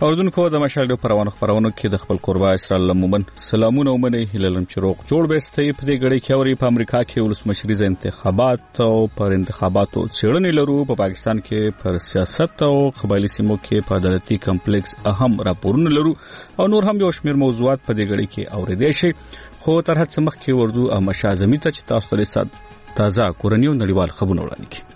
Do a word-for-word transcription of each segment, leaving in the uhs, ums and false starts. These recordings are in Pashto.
اوردونکو د مشال د پروانه خبرونه کې د خپل قربا اسرائیل لمومن سلامونه ومنه هللم چې روغ جوړ بهستې په دې غړي کې اوري په امریکا کې ولسمشریز انتخابات او پر انتخاباتو چیرنې لرو په پاکستان کې پر سیاست او قبایلی سیمو کې په عدالتي کمپلیکس اهم راپورونه لرو او نور هم یو شمېر موضوعات په دې غړي کې اوریدل شي خو تر هڅه مخکې ورځو مشازمي ته چې تاسو ته تازه کورنیو نړیوال خبرونه وړاندې کړي.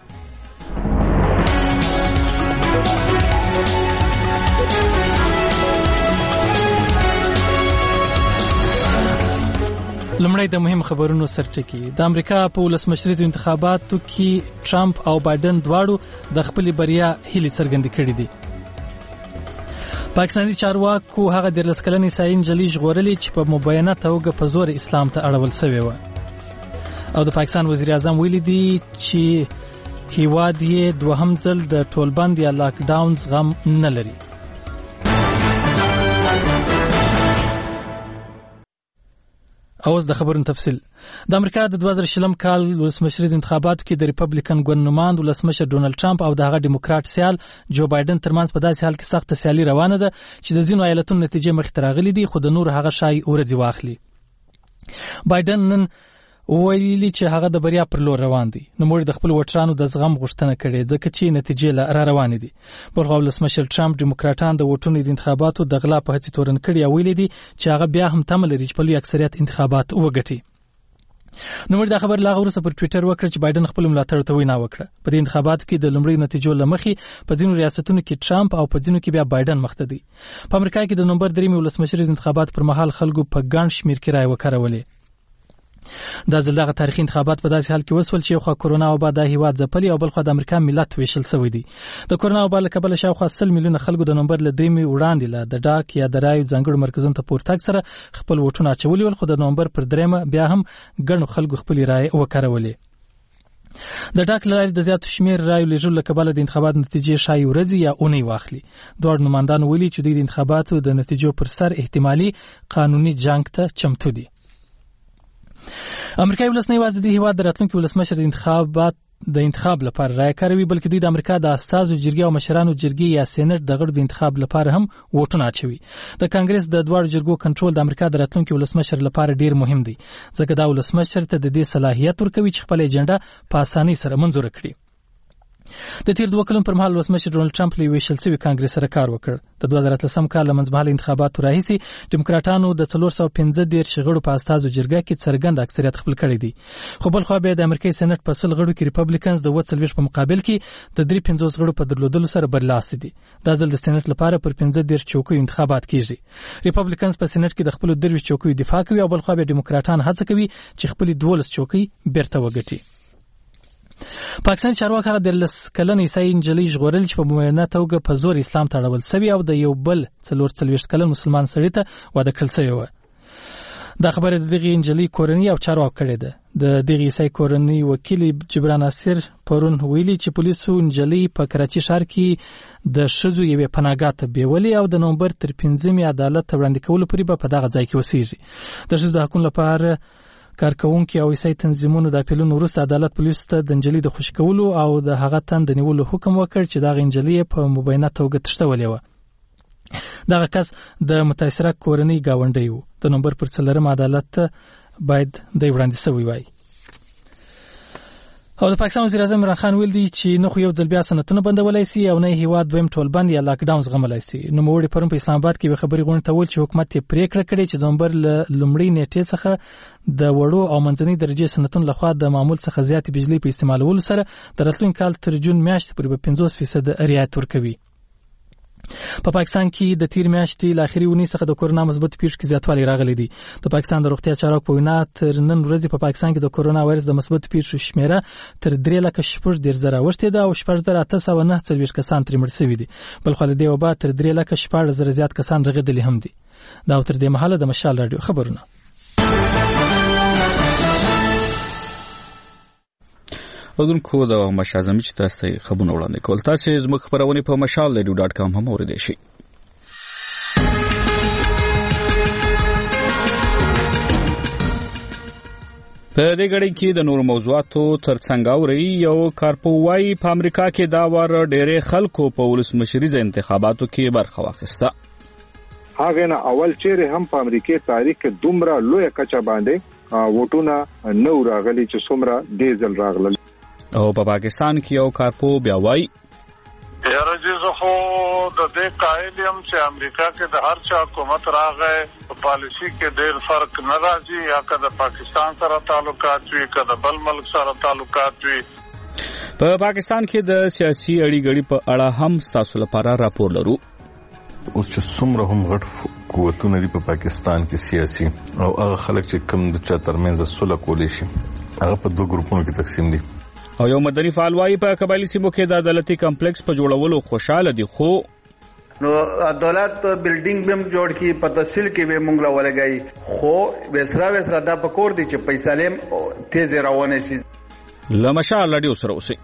لمړی د مهم خبرونو سرټکی. د امریکا په ولسمشریزو انتخاباتو کې ټرمپ او بایدن دواړو د خپل بریا هیلې څرګندې کړې دي. پاکستاني چارواکو هغه د لس کلنې ساين جلی ژغورلې چې په مبینه توګه په زور اسلام ته اړول شوی و. او د پاکستان وزیر اعظم ویلي دی چې هیواد یې دوهم ځل د ټولبند یا لاک ډاون غم نه لري. اوس د خبرونو تفصیل. د امریکا د دوه زره شلم کال ولسمشریز انتخاباتو کې د ریپبلیکن ګوند نماند ولسمشر ډونالد ټرمپ او د هغه ډیموکرات سیال جو بایدن ترمنځ په داسې حال کې سخت سیالي روانه ده چې د ځینو ایالتونو نتیجې مخې ته راغلي دي خو د نور هغه شای ورځي واخلي. بایدن نن ویلي چې هغه د بریا پر لور روان دي. نو موږ د خپل وټرانو د زغم غوښتنه کړې ځکه چې نتیجې لا را روانې دي. بلخو ولسمشر ټرمپ ډیموکراټان د وټونو د انتخاباتو د غلا په هڅه تورن کړي او ویلي دي چې هغه بیا هم تمه لري چې په لوی اکثریت انتخابات وګټي. نو موږ دا خبر لا غوړسه پر ټوئیټر وکړ چې بایدن خپل ملاتړ ته وینا وکړه. په دې انتخاباتو کې د لومړي نتیجو لمخې په ځینو ریاستونو کې ټرمپ او په ځینو کې بیا بایدن مخ ته دي. په امریکا کې د نومبر درې ولسمشریز انتخابات پر مهال خلکو په ګڼ شمیر کې رائے وکړولې. دا ځل دغه تاریخي انتخابات په داسې حال کې وسول چې خو کرونا وبا د هیواد ځپلي او بل خو د امریکا ملت ویشل شوی دی. د کرونا وبا له کبله شاوخوا سل میلیونه خلکو د نومبر له درېمې وړاندې له د ډاک یا د رایو ځانګړو مرکزونو ته پورتګ سره خپل ووټونه اچولي ول خو د نومبر پر درېمه بیا هم ګڼو خلکو خپل رایې وکړولې. د ډاک لارې د زیات شمیر رایو لږه له کبله د انتخاباتو نتیجې شای ورځي یا اونۍ واخلي. دوه نمائندان ویلي چې د انتخاباتو د نتیجو پر سر احتمالي قانوني جنگ ته چمتو دي. امریکایي ولس نه یوازې د هیواد د راتلونکي ولسمشر د انتخابات د انتخاب لپاره رائے کاروي بلکې دوی د امریکا د استازو جرګې او مشرانو جرګې یا سېنات د غړو د انتخاب لپاره هم ووټونه اچوي. د کانګرس د دوه جرګو کنټرول د امریکا د راتلونکي ولسمشر لپاره ډیر مهم دی ځکه دا ولسمشر ته د دې صلاحیت ورکوي چې خپل اجنډا په اسانۍ سره منظور کړي. د تیر دوه کلونو پر مهال ولسمشر ډونالد ټرمپ له ویشل شوی کانګرس سره کار وکړ. د دوه زره اتلسم کال لمنځمهاله انتخاباتو راهیسې ډیموکراټانو د څلور سوه پنځه دېرش غړو په استازو جرګه کې څرګند اکثریت خپل کړی دی. خو بل خو بیا د امریکایي سېنات په سل غړو کې ریپبلیکنز د اووه څلوېښت په مقابل کې د درې پنځوس غړو په درلودلو سره برلاسي دي. دا ځل د سېنات لپاره پر پنځه دېرش چوکیو انتخابات کیږي. ریپبلیکنز په سېنات کې د خپل درویشت چوکیو دفاع کوي او بل خو بیا ډیموکراټان هڅه کوي چې خپل دولس چوکۍ بیرته وګټي. پاکستان چارواکي هغه د لس کلنې ساين جلی ژغورل چې په مبینه توګه په زور اسلام ته اړول شوی او د یو بل څلور څلوېښت کلن مسلمان سړي ته واده کړل شوی و. دا خبره د دغه انجلي کورنۍ او چارواکو کړې ده. د دغه عیسائی کورنۍ وکیل جبران ناصر پرون ویلي چې پولیسو انجلي په کراچي ښار کې د شذو یوې پناهګاه ته بیولې او د نومبر تر پنځمې عدالت ته وړاندې کولو پورې به په دغه ځای کې اوسېږي. د شذو د حقوقو لپاره کارکونکو او عیسائی تنظیمونو د اپیلونو وروسته عدالت پولیسو ته د انجلي د خوشي کولو او د هغه تن د نیولو حکم وکړ چې دغه انجلي په مبینه توګه تښتولې وه. دغه کس د متاثره کورنۍ ګاونډی و. د نومبر پر څلورم عدالت ته باید دی وړاندې شوی وای. او د پاکستان وزیر اعظم عمران خان ویل دی چې نه خو یو ځل بیا سنتونه بندولای شي او نه هیواد دویم ټولبند یا لاک ډاون زغملای شي. نو موږ پرون په اسلام آباد کې خبري غونډه ته ول چې حکومت یې پریکړه کړې چې د نومبر لومړۍ نیټې څخه د وړو او منځنۍ درجه سنتون لخوا د معمول څخه زیات بجلی په استعمالولو سره د راتلونکي کال تر جون میاشتې پورې به پنځوس فیصد رعایت ورکوي. په پاکستان کې د تیر میاشتې ل اخري اونۍ څخه د کورونا مثبت پیښو کې زیاتوالی راغلی دی. د پاکستان د روغتیا چارواکو په وینا تر نن ورځې په پاکستان کې د کورونا وایرس د مثبت پیښو شمیره تر درې لکه شپږ دېرش زره اوښتې ده او شپږ زره اته سوه نهه څلوېښت کسان ترې مړ شوي دي. بل خو له دې وبا تر درې لکه شپاړس زره زیات کسان رغېدلي هم دي. دا تر دې مهاله د مشال راډیو خبرونه. اردوونکو د مشازمي چې تاسو ته خبرونه وړاندې کول تاسو زموږ خبرونه په مشال ریډیو ډاټ کام هم اوریدئ شئ. په دې غړي کې د نور موضوعاتو ترڅنګ اوري یو کارپووای په امریکا کې دا ور ډېرې خلکو په ولسمشریزه انتخاباتو کې برخه واخیسته. هغه نه اول چیرې هم په امریکای تاریخ کې دومره لوی کچا باندې ووټونه نو راغلي چې څومره ډیزل راغلل. او په پاکستان کې یو کارپو بیا وایي یاره جزو خو د دې قائل یم چې امریکا کې د هر چا حکومت راغی په پالیسی کې ډېر فرق نه راځي، یا که د پاکستان سره تعلقات وي که د بل ملک سره تعلقات وي. په پاکستان کې د سیاسي اړیګړي په اړه هم ستاسو لپاره راپور لرو. اوس چې څومره هم غټ قوتونه دي په پاکستان کې سیاسي او هغه خلک چې کم د چا ترمنځ صلح کولی شي هغه په دوه ګروپونو کې تقسیم دي. او یو مدني فعال وايي په قبایلی سیمو کې د عدالتي کمپلیکس په جوړولو خوشاله دي، خو نو عدالت بلډینګ بم جوړ کی په تحصیل کې به مونږ لا ولګای، خو وسرا وسرا دا پکور دي چې پیسې لیم تیز روانه شي. لمشا لډیو سره اوسئ.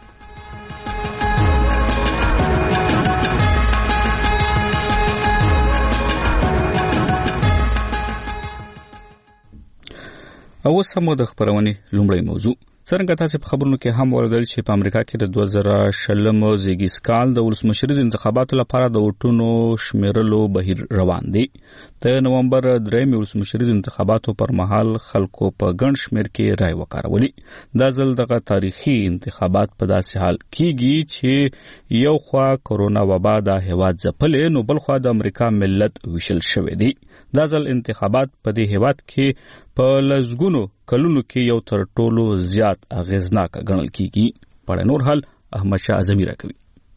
او سمو د خبرونې لومړی موضوع څنګه تاسو په خبرونو کې هم وردل چې په امریکا کې د دوه زره شلم زیږیز کال د ولسمشریز انتخاباتو لپاره د ووټونو شمیرلو بهیر روان دی. د نومبر درېیم ولسمشریز انتخاباتو پر مهال خلکو په ګڼ شمیر کې رائے وکارولي. دا ځل دغه تاریخي انتخابات په داسې حال کېږي چې یو خوا کورونا وبا د هیواد ځپلې نو بل خوا د امریکا ملت ویشل شوی دی. دا ځل انتخابات په دې هیواد کې په لسګونو کلونو کې یو تر ټولو زیات اغیزناک ګڼل کیږي. په نور حال احمد شاه اعظمي راکوي.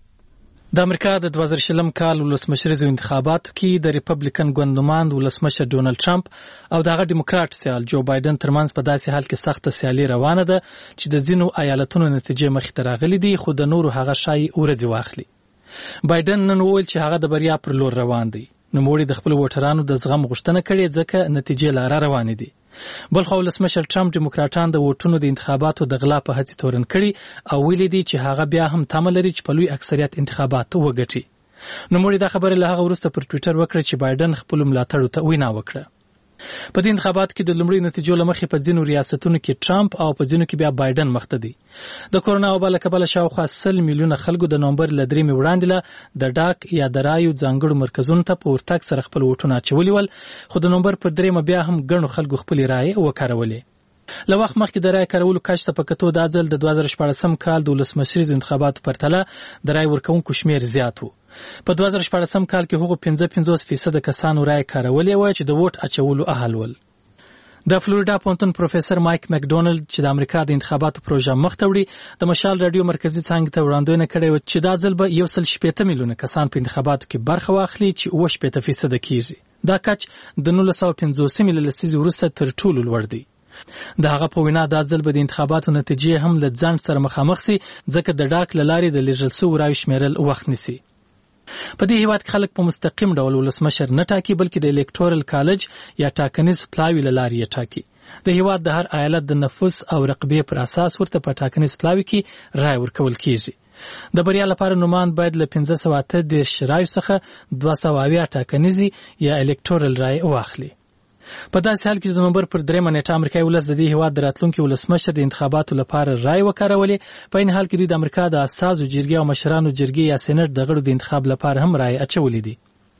د امریکا د دوه زره شلم کال ولسمشریزو انتخاباتو کې د ریپبلیکن ګوندماند ولسمشر ډونالد ټرمپ او دغه ډیموکراټ سیال جو بایدن ترمنځ په داسې حال کې سخته سیالي روانه ده چې د ځینو ایالتونو نتیجې مخې ته راغلي دي، خو د نورو هغه شای ورځي واخلي. بایدن نن وویل چې هغه د بریا پر لور روان دی. نوموړي د خپل ووټرانو د زغم غوښتنه کړې ځکه نتیجې لاره روانې دي. بل خو ولسمشر ټرمپ ډیموکراټان د ووټونو د انتخاباتو د غلا په هڅې تورن کړي او ویلي دي چې هغه بیا هم تمه لري چې په لوی اکثریت انتخابات وګټي. نوموړي دا خبره له هغه وروسته پر ټویټر وکړه چې بایدن خپل ملاتړو ته وینا وکړه. په دې انتخاباتو کې د لومړي نتیجو لمخې په ځینو ریاستونو کې ټرمپ او په ځینو کې بیا بایدن مخته دي. د کورونا وبا له کبله شاوخوا سل میلیونه خلکو د نومبر له درېیمې وړاندې له د ډاک یا د رایو ځانګړو مرکزونو ته په ورتګ سره خپل ووټونه اچولي ول، خو د نومبر پر درېیمه بیا هم ګڼو خلکو خپلې رایې وکارولې. له وخت مخکې د رای کارولو کچ ته په کتو دا ځل د دوه زره شپاړسم کال د ولسمشریزو انتخاباتو پرتله د رای ورکوونکو شمیر زیات و. په دوه زره شپاړسم کال کې هغو پنځه پنځوس فیصده کسانو رای کارولې وه چې د ووټ اچولو اهل ول. د فلوریډا پوهنتون پروفیسور مایک مکډونالډ چې د امریکا د انتخاباتو پروژه مخ ته وړي د مشال رادیو مرکزی څنګه ته وړاندوینه کړې و چې دا ځل به یو سل شپېته میلیونه کسان په انتخاباتو کې برخه واخلي چې اوه شپېته فیصده کیږي. دا کچ د نولس سوه پنځوسمې له لسیزې وروسته تر ټولو لوړ دی. د هغه په وینا دا ځل به د انتخاباتو نتیجې هم له ځنډ سره مخامخ سي ځکه د ډاک له لارې د لیږل سوو رایو شمیرل وخت نیسي. په دې هیواد کې خلک په مستقیم ډول ولسمشر نه ټاکي بلکې د الکتورل کالج یا ټاکنیز پلاوي له لارې یې ټاکي. د هیواد د هر ایالت د نفوس او رقبې پر اساس ورته په ټاکنیز پلاوي کې رای ورکول کیږي. د بریا لپاره نومان باید له پنځه سوه اته دېرش رایو څخه دوه سوه اویا ټاکنیزي یا الکتورل رای واخلي. په داسې حال کې د نومبر پر درېیمه نیټه امریکایي ولس د دې هیواد د راتلونکي ولسمشر د انتخاباتو لپاره رای وکارولې. په این حال کې دوی د امریکا د استازو جرګې او مشرانو جرګې یا سېنات د غړو د انتخاب لپاره هم رای اچولې دي.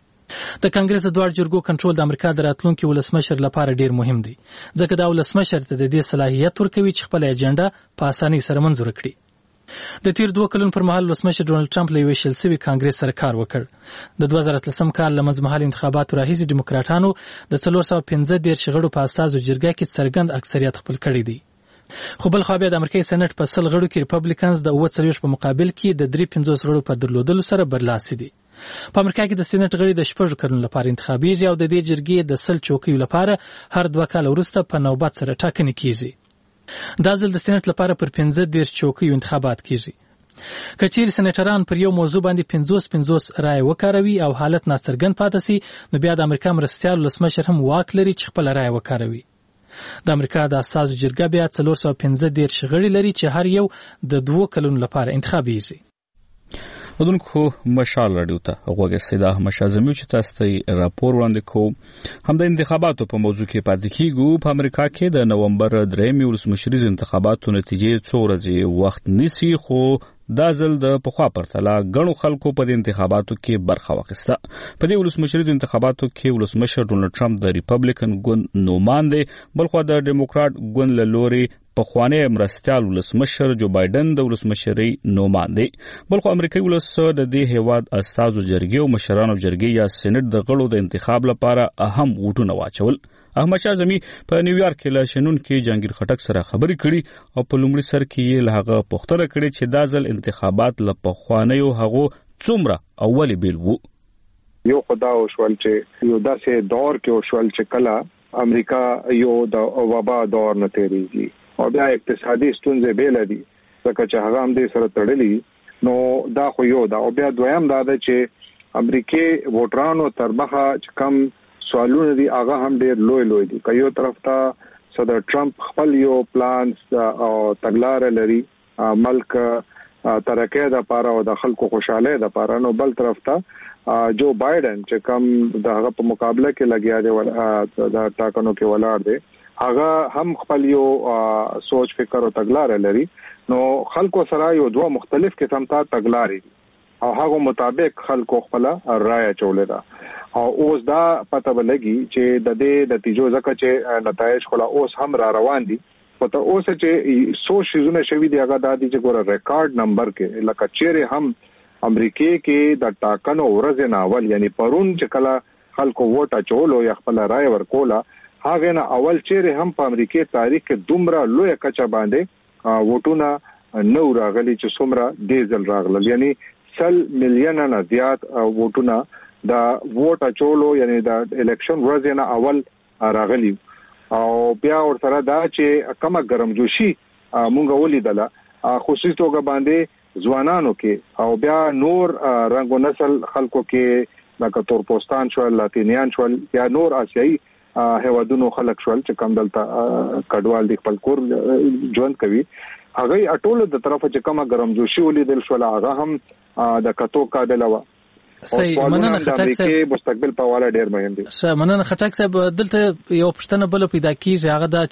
د کانګرس د دواړو جرګو کنټرول د امریکا د راتلونکي ولسمشر لپاره ډیر مهم دی ځکه دا ولسمشر ته د دې صلاحیت ورکوي چې خپل اجنډا په اسانۍ سره منظور کړي. د تیر دوه کلونو پر مهال ولسمشر ډونالد ټرمپ له یوې شل سوي کانګرس سره کار وکړ. د دوه زره اتلسم کال له منځمهاله انتخاباتو راهیسې ډیموکراټانو د څلور سوه پنځه دېرش غړو په استازو جرګه کې څرګند اکثریت خپل کړی دی. خو بل خوا بیا د امریکایي سېنات په سل غړو کې ریپبلیکنز د اووه څلوېښت په مقابل کې د درې پنځوس غړو په درلودلو سره برلاسي دي. په امریکا کې د سېنات غړي د شپږو کلونو لپاره انتخابیږي او د دې جرګې د سل چوکیو لپاره هر دوه کاله وروسته په نوبت سره ټاکنې کیږي. دا ځل د سېنات لپاره پر پنځه دېرش چوکیو انتخابات کیږي. که چیرې سېنیټران پر یو موضوع باندې پنځوس پنځوس رای وکاروي او حالت ناڅرګند پاتې سي نو بیا د امریکا مرستیال ولسمشر هم واک لري چې خپل رای وکاروي. د امریکا د اساسو جرګه بیا څلور سوه پنځه دېرش غړي لري چې هر یو د دوه کلونو لپاره انتخابیږي. ودونکو مشال رادیو ته هغه سیده مشازمي چې تاسو ته راپور وړاندې کوم هم د انتخاباتو په موضوع کې پاتې کیږو. په امریکا کې د نومبر درېمې ولسمشریز انتخاباتو نتیجې څو ورځې وخت نیسي، خو دا ځل د پخوا پرتله غنو خلکو په دې انتخاباتو کې برخه واخیسته. په دې ولسمشریز انتخاباتو کې ولسمشر ډونلډ ټرمپ د ریپبلیکن ګوند نوماند دی، بلخو د ډیموکرات ګوند له لوري پخوانی مرستیال ولسمشر جو بایدن د ولسمشرۍ نوماند دی. بلخو امریکایي ولس د دې هیواد استازو جرګې او مشرانو جرګې یا سېنات د غړو د انتخاب لپاره اهم ووټونه واچول. احمد شاه زمي په نیویارک کې له شنون کې جهانگیر خټک سره خبرې کړي او په لومړي سر کې یې له هغه پوښتنه کړې چې دا ځل انتخابات له پخوانیو هغو څومره اولي بیل وو. یو خدا او شول چې یو داسې دور کې او شول چې کله امریکا یو د وبا دور نه تیریږي او بیا اقتصادي ستونزې بیل دي ځکه چې هغه هم دې سره تړلي، نو دا خو یو دا. او بیا دویم دا ده چې امریکای ووټرانو تر مخه چې کم سوالونه دي هغه هم ډېر لوی لوی دي. که یو طرف ته صدر ټرمپ خپل یو پلان او تګلارې لري ملک ترقۍ لپاره او د خلکو خوشاله لپاره، نو بل طرف ته جو بایدن چې کم د هغه په مقابله کې لګیا دی د ټاکنو کې ولاړ دی، هغه هم خپل یو سوچ فکر او تګلارې لري. نو خلکو سره یو دوه مختلف قسم ته تګلارې دي او هغه مطابق خلکو خپل رائے چولې ده. او اوس دا پته ولګي چې د دې نتیجو ځکه چې نتایج خلا اوس هم را روان دي، پته اوس چې سو شیزونه شوی دی هغه د دې ګوره ریکارډ نمبر کې لکه چیرې هم امریکای کې د ټاکنو ورځ نه اول یعنی پرون چې کله خلکو ووټ اچولو یا خپل رائے ورکولا، هغه نه اول چیرې هم په امریکای تاریخ کې دومره لوی کچا باندې ووټونه نو راغلي چې څومره ډیزل راغلل، یعنی سل میلیون نه زیات ووټونه دا ووټ اچولو یعنی دا الیکشن ورځ نه اول راغلی. او بیا ورسره دا چې کومه ګرمجوشي مونږ ولیدله خصوصي توګه باندې ځوانانو کې او بیا نور رنگ او نسل خلکو کې لکه تورپوستان شول، لاتینیان شول یا نور آسیایي هیوادونو خلک شول چې کوم دلته کډوال د خپل کور ژوند کوي، هغه اټول د طرفه چې کومه ګرمجوشي ولیدل شول هغه هم د کتو قابل و. صحیح، مننه خټک صاحب. مستقبل په والا ډیر مهم دي. ښه، مننه خټک صاحب. دلته یو پښتنه بل پیدا کیږي، هغه دا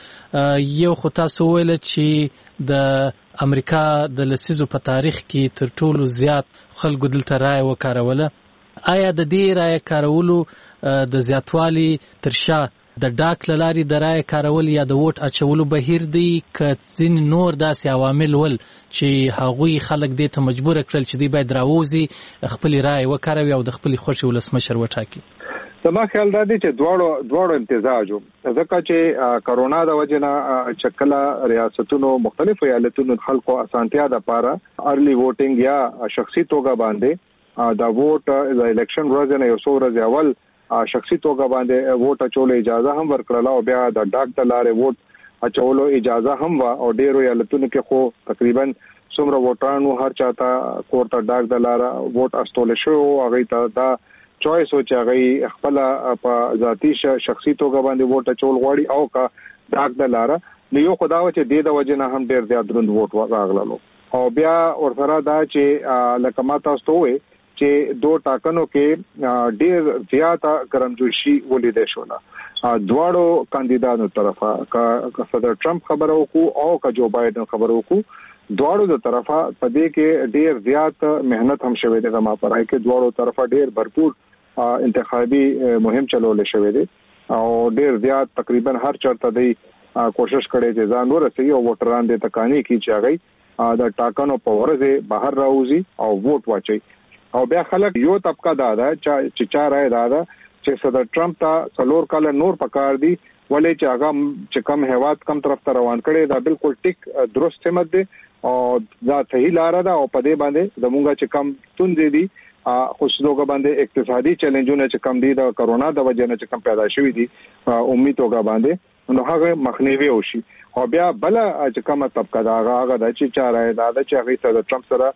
چې یو خو تاسو ویل چې د امریکا د لسیزو په تاریخ کې تر ټولو زیات خلکو دلته رائے وکاروله. آیا د دې رائے کارولو د زیاتوالي تر شا د ډاک لاري د رائے کارول یا د ووټ اچولو بهیر دی که ځین نور داسې عوامل ول چې هغوی خلک دې ته مجبور کړل چې دوی باید راووزي خپل رائے وکاروي او د خپل خوښې ولسمشر وټاکي؟ زما خیال دا دی چې دواړو دواړو امتزاج ځکه چې کرونا د وجه نه چکلا ریاستونو مختلف ایالتونو خلکو اسانتیا د پاره ارلی ووټینګ یا شخصي توګه باندې دا ووټ د الیکشن ورځ نه یو څو ورځې اول شخصي توګه باندې ووټ اچولو اجازه هم ورکړله او بیا د ډاک د لارې ووټ اچولو اجازه هم وا او ډیرو ایالتونو کې خو تقریبا څومره ووټرانو هر چاته کور ته ډاک د لاره ووټ استول شو، هغه ته دا چويس و چې هغه خپل په ذاتی شخصي توګه باندې ووټ اچول غواړي او کا ډاک د لاره نو یو خدای و چې د وجه نه هم ډیر زیات دروند ووټ راغللو. او بیا ورسره دا چې لکه ما تاسو ته وې چې دوه ټاکنو کې ډیر زیاته ګرمجوشي ولیدل شو. دواړو کاندیدانو طرفه کا صدر ټرمپ خبرو کو او کا جو بایدن خبرو کو، دواړو د طرفه په دې کې ډیر زیات مهنت هم شوه دی. ما پرای کې دواړو طرفه ډیر भरपूर انتخابي مهم چلول شوه دی او ډیر زیات تقریبا هر چرته دی کوشش کړي چې ځان ورسي او ووټران دې تکانی کی چې هغه د ټاکنو په ورځ بهر راوځي او ووټ واچي. او بیا خلک یو طبقه دا ده چې چا راي دا ده چې صدر ټرمپ ته څلور کال نور پکار دي ولې چې هغه چې کم هواد کم طرف ته روان کړي دا بالکل ټیک درست سمت دي او دا صحیح لار ده او په دې باندې زمونږ چې کم تون دي خصوصا باندې اقتصادي چیلنجونه چې کم دي د کرونا د وجه نه چې کم پیدا شوی دي امید توګه باندې نو هغه مخنیوي وشي. او بیا بل چې کومه طبقه دا هغه د چې چا راي دا چې هغه صدر ټرمپ سره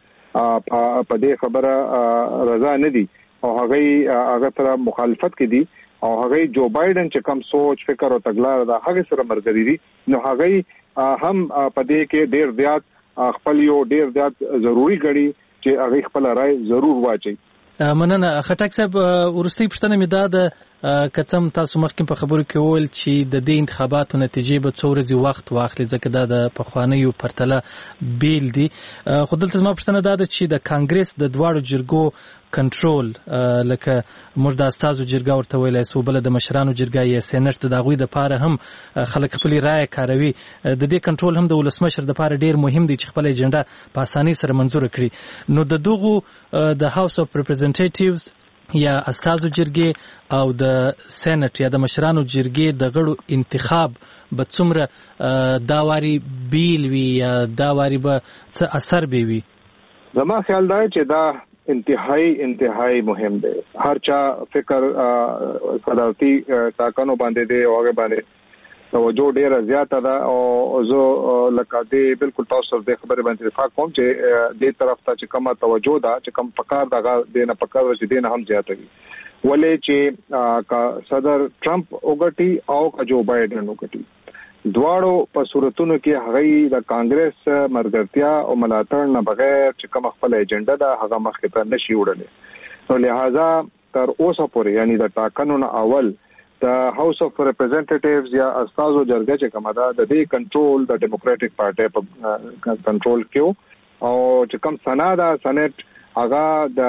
په دې خبره رضا نه دي او هغه هغه سره مخالفت کې دي او هغه جو بایدن چې کم سوچ فکر او تګلار دا هغه سره مرګري دي، نو هغه هم په دې کې ډیر زیات خپل یو ډیر زیات ضروری غړي چې هغه خپل رائے ضرور واچي. مننه خټک صاحب، ورستۍ پوښتنه مې دا ده کڅم تاسو مخکې په خبرو کې وویل چې د دې انتخاباتو نتیجې به څو ورځې وخت واخلي ځکه دا د پخوانیو پرتله بیل دي، خو دلته زما پوښتنه دا ده چې د کانګرس د دواړو جرګو کنټرول لکه موږ د استازو جرګه ورته ویلی سو، بله د مشرانو جرګه یا سینټ د هغوی دپاره هم خلک خپلې رایه کاروي، د دې کنټرول هم د ولسمشر دپاره ډیر مهم دی چې خپله اجنډا په اسانۍ سره منظوره کړي. نو د دغو د هاوس اف ریپرزنټیټیوز یا استازو جرګې او د سینټ یا د مشرانو جرګې د غړو انتخاب به څومره دا واري بیل وي یا دا واري به څه اثر به وي؟ زما خیال دا چې دا انتهایی انتهایی مهم دی. هر چا فکر صدارتي ټاکنو باندې دی او هغه باندې توجه ډیره زیاته ده او زه لکه دې بالکل تاسو د خبرې باندې اتفاق کوم چې دې طرف ته چې کومه توجه ده چې کوم پکار دغه دینه پکار چې دینه هم زیاته وي، ولې چې صدر ټرمپ وګټي او کا جو بایدن وګټي، دواړو په صورتونو کې هغه د کانګرس مرګرتیا او ملاتړ نه بغیر چې کوم خپل ایجنډا ده هغه مخکې ته نشي وړلې. نو لہذا تر اوسه پورې یعنی د ټاکنو نه اول د هاوس اف ریپرزنټیټیوز یا استازو جرګه چې کومه ده د دې کنټرول د ډیموکراټک پارټي په کنټرول کې او چې کوم سنا ده سنټ هغه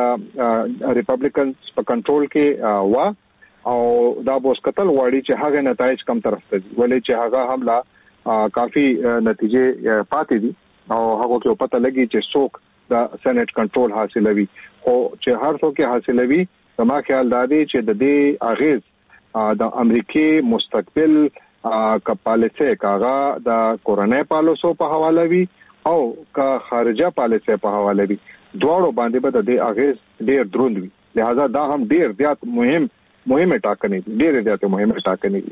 د ریپبلیکنز په کنټرول کې وا او دا بوس قتل وړي چې هغه نتایج کم طرف ته دي، ولې چې هغه حمله کافی نتیجې پاتې دي او هغه کې پته لګي چې څوک د سنټ کنټرول حاصلوي، خو چې هر څوک حاصلوي زما خیال دا دی چې د دې اغیز د امریکای مستقبل کا پالیسي کاغه د کورونای پالیسو په حواله وي او کا خارجه پالیسي په حواله وي، دواړو باندې به د دې اغیز ډیر دروند وي. لہذا دا هم ډیر زیات مهم مهمه ټاکنې دي، ډېر زیاته مهمه ټاکنې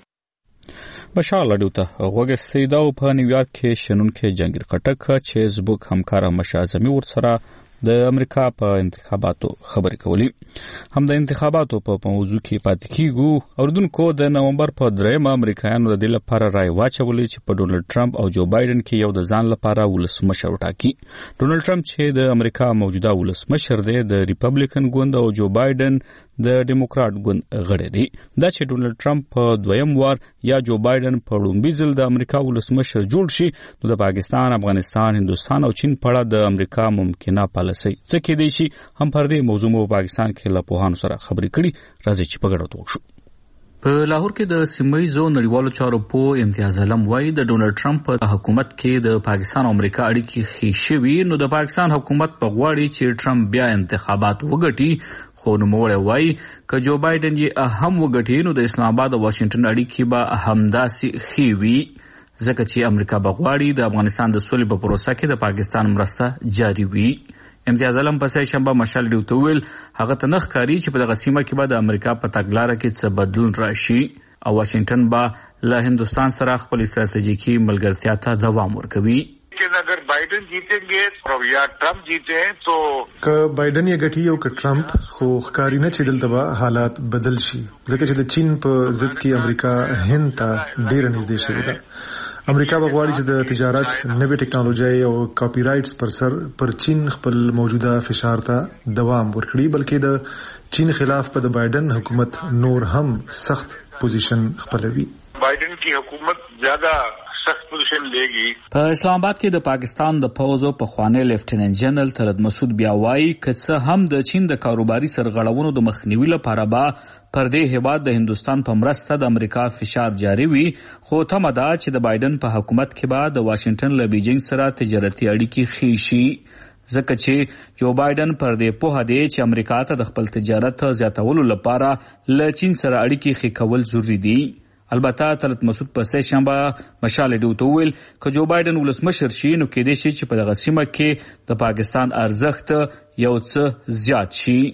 دي. بشار لډوته غوګستې دا په نیویارک کې شنونکو جنگیر کټک چې زبوک همکار مشازمي ورسره د امریکا په انتخاباتو خبرې کولې. هم د انتخاباتو په موضوع کې پاتې کیږو. اردوونکو د نومبر په درېمه امریکایانو د دې لپاره رای واچولې چې په ډونلډ ټرمپ او جو بایدن کې یو د ځان لپاره ولسمشر وټاکي. ډونلډ ټرمپ چې د امریکا موجوده ولسمشر دی د ریپبلیکن ګوند او جو بایدن د ډیموکرات ګوند غړی دی. دا چې ډونلډ ټرمپ په دویم وار یا جو بایدن په لومړي ځل د امریکا ولسمشر جوړ شي نو د پاکستان، افغانستان، هندوستان او چین په اړه د امریکا ممکنه پالیسي څه کېدای شي هم پر دې موضوع په پاکستان کې له پوهانو سره خبرې کړي. راځي چې په ګډه وکړو. په لاهور کې د سیمه‌یزو نړیوالو چارو په امتیاز علم وایي د ډونلډ ټرمپ په حکومت کې د پاکستان او امریکا اړیکې ښې شوي، نو د پاکستان حکومت په غواړي چې ټرمپ بیا انتخابات وګټي، خو نوموړی وایي که جو بایدن یې هم وګټي نو د اسلام آباد او واشنگټن اړیکې به همداسې ښې وي، ځکه چې امریکا به غواړي د افغانستان د سولې په پروسه کې د پاکستان مرسته جاري وي. امتیاز علم په سې شنبه مشال ډیوته ویل هغه ته نخ کاری چې په دغه سیمه کې به د امریکا په تګلارې کې څه بدلون راشي او واشنگټن به له هندوستان سره خپل استراتیژیکي ملګرتیا ته دوام ورکوي. اگر بائیڈن جیتیں گے یا ټرمپ جیتے تو که بائیڈن یې ګټي او که ټرمپ، خو ښکاري نه چې دلته به حالات بدل شي ځکه چې د چین په ضد کې امریکا هند ته ډیره نږدې شوې ده. امریکا به غواړي چې د تجارت، نوې ټکنالوژي او کاپی رائټس پر سر پر چین خپل موجوده فشار ته دوام ورکړي، بلکې د چین خلاف په د بائیڈن حکومت نور هم سخت پوزیشن خپلوي. بائیڈن کی حکومت زیادہ سخت پوزیشن لېږي. په اسلام آباد کې د پاکستان د پوځو پخوانی لیفټیننټ جنرال طلعت مسعود بیا وایي که څه هم د چین د کاروباري سرغړونو د مخنیوي لپاره به پر دې هیواد د هندوستان په مرسته د امریکا فشار جاري وي، خو تمه ده چې د بایدن په حکومت کې به د واشنگټن له بیجینګ سره تجارتي اړیکې ښې شي، ځکه چې جو بایدن پر دې پوهه دی چې امریکا ته د خپل تجارت زیاتولو لپاره له چین سره اړیکې ښې کول ضروري دي. البته طلعت مسعود په سې شنبه مشال ډیوته ویل که جو بایدن ولسمشر شي نو کېدای شي چې په دغه سیمه کې د پاکستان ارزښت یو څه زیات شي.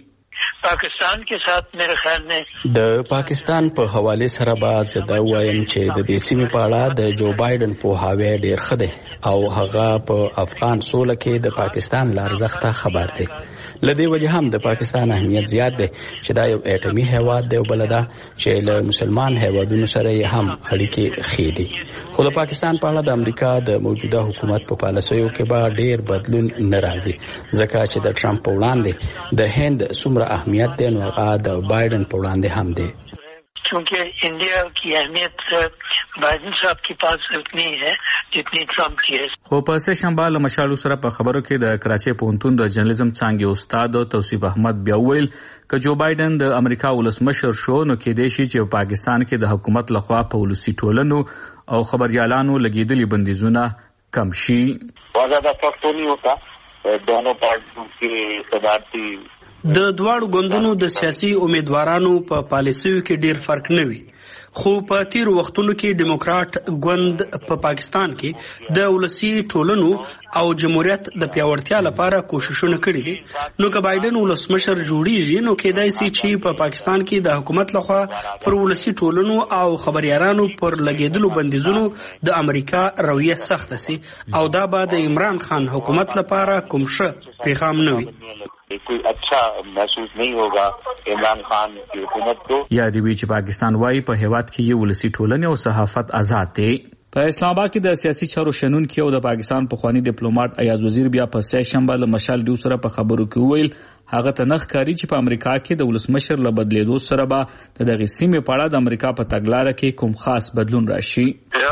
पाकिस्तान के साथ मेरे ख्याल में د پاکستان په حواله سره به زه وایم چې د دې سیمې په اړه د جو بایدن په هاوی ډیر خده او هغه په افغان سوله کې د پاکستان لارزخته خبر دی. لدې وجه هم د پاکستان اهمیت زیات دی چې دا یو اټومي هیواد دی او بلدا چې له مسلمان هیوادونو سره هم اړیکې خېدي. خو د پاکستان په اړه د امریکا د موجوده حکومت په پالیسیو کې به ډیر بدلون ناراضي ځکه چې د ټرمپ په وړاندې د هند څومره اهمیت دی نو هغه د بایدن په وړاندې هم دی. क्योंकि इंडिया की अहमियत बाइडन साहब के पास उतनी है जितनी ट्रम्प की है. خو په سه شنبه له مشالو سره په خبرو کې د کراچي پوهنتون د جرنالیزم څانګې استاد توصیف احمد بیا ویل ک جو بایدن د امریکا ولسمشر شو نو کې دی چې په پاکستان کې د حکومت لخوا په ولسی ټولنو او خبريالانو لګیدلي بندیزونه کم شي. وزاده پښتو نه ہوتا دوه پارټو کې صدارتي د دواړو ګوندونو د سیاسي امیدوارانو په پالیسیو کې ډیر فرق نه وي خو په تیر وختونو کې دیموکرات ګوند په پاکستان کې د ولسی ټولنو او جمهوریت د پیاوړتیا لپاره کوششونه کړي دي. نو که بایدن ولسمشر جوړیږي نو کېدای شي چې په پاکستان کې د حکومت لخوا پر ولسی ټولنو او خبريالانو پر لګیدلو بندیزونو د امریکا رویه سخت شي او دا به د عمران خان حکومت لپاره کوم څه پیغام نه وي. کوئی اچھا محسوس نہیں ہوگا عمران خان کی حکومت کو. یا دی وی چې پاکستان وايي په هیواد کې یو ولسی ټولنه او صحافت آزاد دي. په اسلام آباد کې د سیاسي چارو شنن کې او د پاکستان پخوانی ډیپلوماټ ایاز وزیر بیا په سه شنبه له مشال ډیو سره په خبرو کې ویل هغه ته نخ کاری چې په امریکا کې د ولسمشر له بدلیدو سره به د دغه سیمې په اړه د امریکا په تګلارې کې کوم خاص بدلون راشي.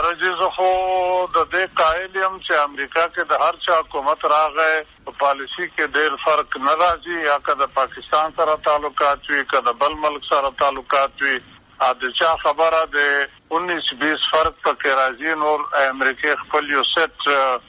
خو د دې قائل یم چې امریکا کې د هر چا حکومت راغی په پالیسی کې ډېر فرق نه راځي یا که د پاکستان سره تعلقات وي که د بل ملک سره تعلقات وي ا د چا خبره د انیس بیس فرق پکې راځي. نور امریکا خپل یو سیټ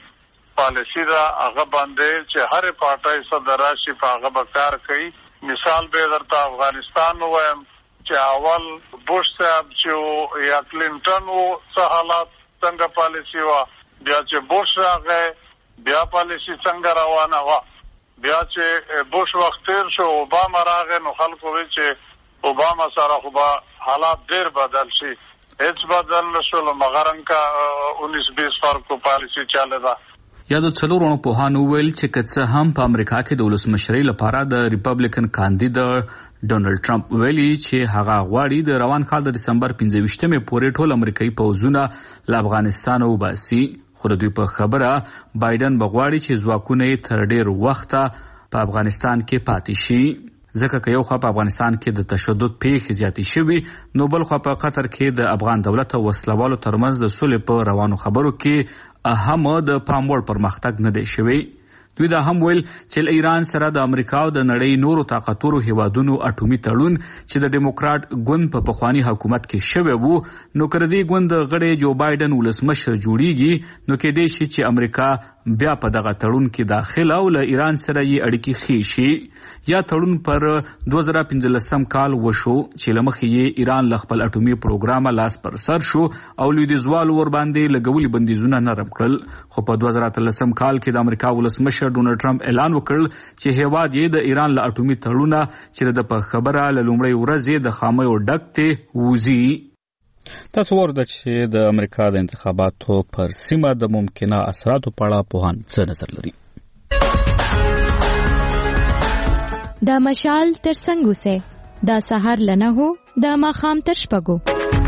پالیسی دا هغه باندې چې هر پارټای صدر راشي په هغه به کار کوي. مثال به درته افغانستان وایم چې اول بوش صاحب چې یا کلینټن وو څه حالات څنګه پالیسی وا بیا چې بوش راغی بیا پالیسی څنګه روانه وا بیا چې بوش وخت تیر شو اوباما راغی نو خلکو وی چې اوباما سره خو به حالات ډیر بدل شي هیڅ بدل نشو مغرن کا انیس بیس فرق پالیسی چاله دا. یا د څلورونو په هانو ویل چې کڅه هم په امریکا کې د ولسمشرۍ لپاره د ریپبلیکن کاندیدټ ډونالد ټرمپ ویلي چې هغه غواړي د روان کال د دسمبر پنځه ویشتمې پورې ټول امریکایي پوځونه له افغانستان وباسي. خو د دوی په خبره بایدن بغواړي چې ځواکونه یې تر ډیر وخته په افغانستان کې پاتې شي ځکه که یو خوا په افغانستان کې د تشدد پیښې زیاتې شوي نو بل خوا په قطر کې د افغان دولت او وسلوالو ترمنځ د سولې په روانو خبرو کې اهم د پام وړ پرمختګ نه دی شوی. دوی دا هم ویل چې ایران سره د امریکا او د نړۍ نورو طاقتورو هیوادونو اټومي تړون چې د ډیموکرات ګوند په پخوانی حکومت کې شوی وو نو کړدي ګوند غړي جو بایدن ولسمشر جوړیږي نو کې دی چې امریکا بیا په دغه تړون کې داخله او له ایران سره یې اړیکې ښې شي. یا تړون پر دوه زره پنځلسم کال وشو چې لمخې یې ایران له خپل اټومي پروګرام لاس پر سر شو او لویدیځوالو ور باندې لګولي بندیزونه نرم کړل. خو په دوه زره اتلسم کال کې د امریکا ولسمشر ډونالد ټرمپ اعلان وکړ چې هیواد یې د ایران له اټومي تړونه چې د په خبره له لومړۍ ورځې د خامیو ډک ته وزي. تاسو ورته چې د امریکا د انتخاباتو پر سیمه د ممکنه اثراتو په اړه پوهان څه نظر لري. دا مشال تر څنګه سه دا سحر لنه هو دا ماخام تر شپګو.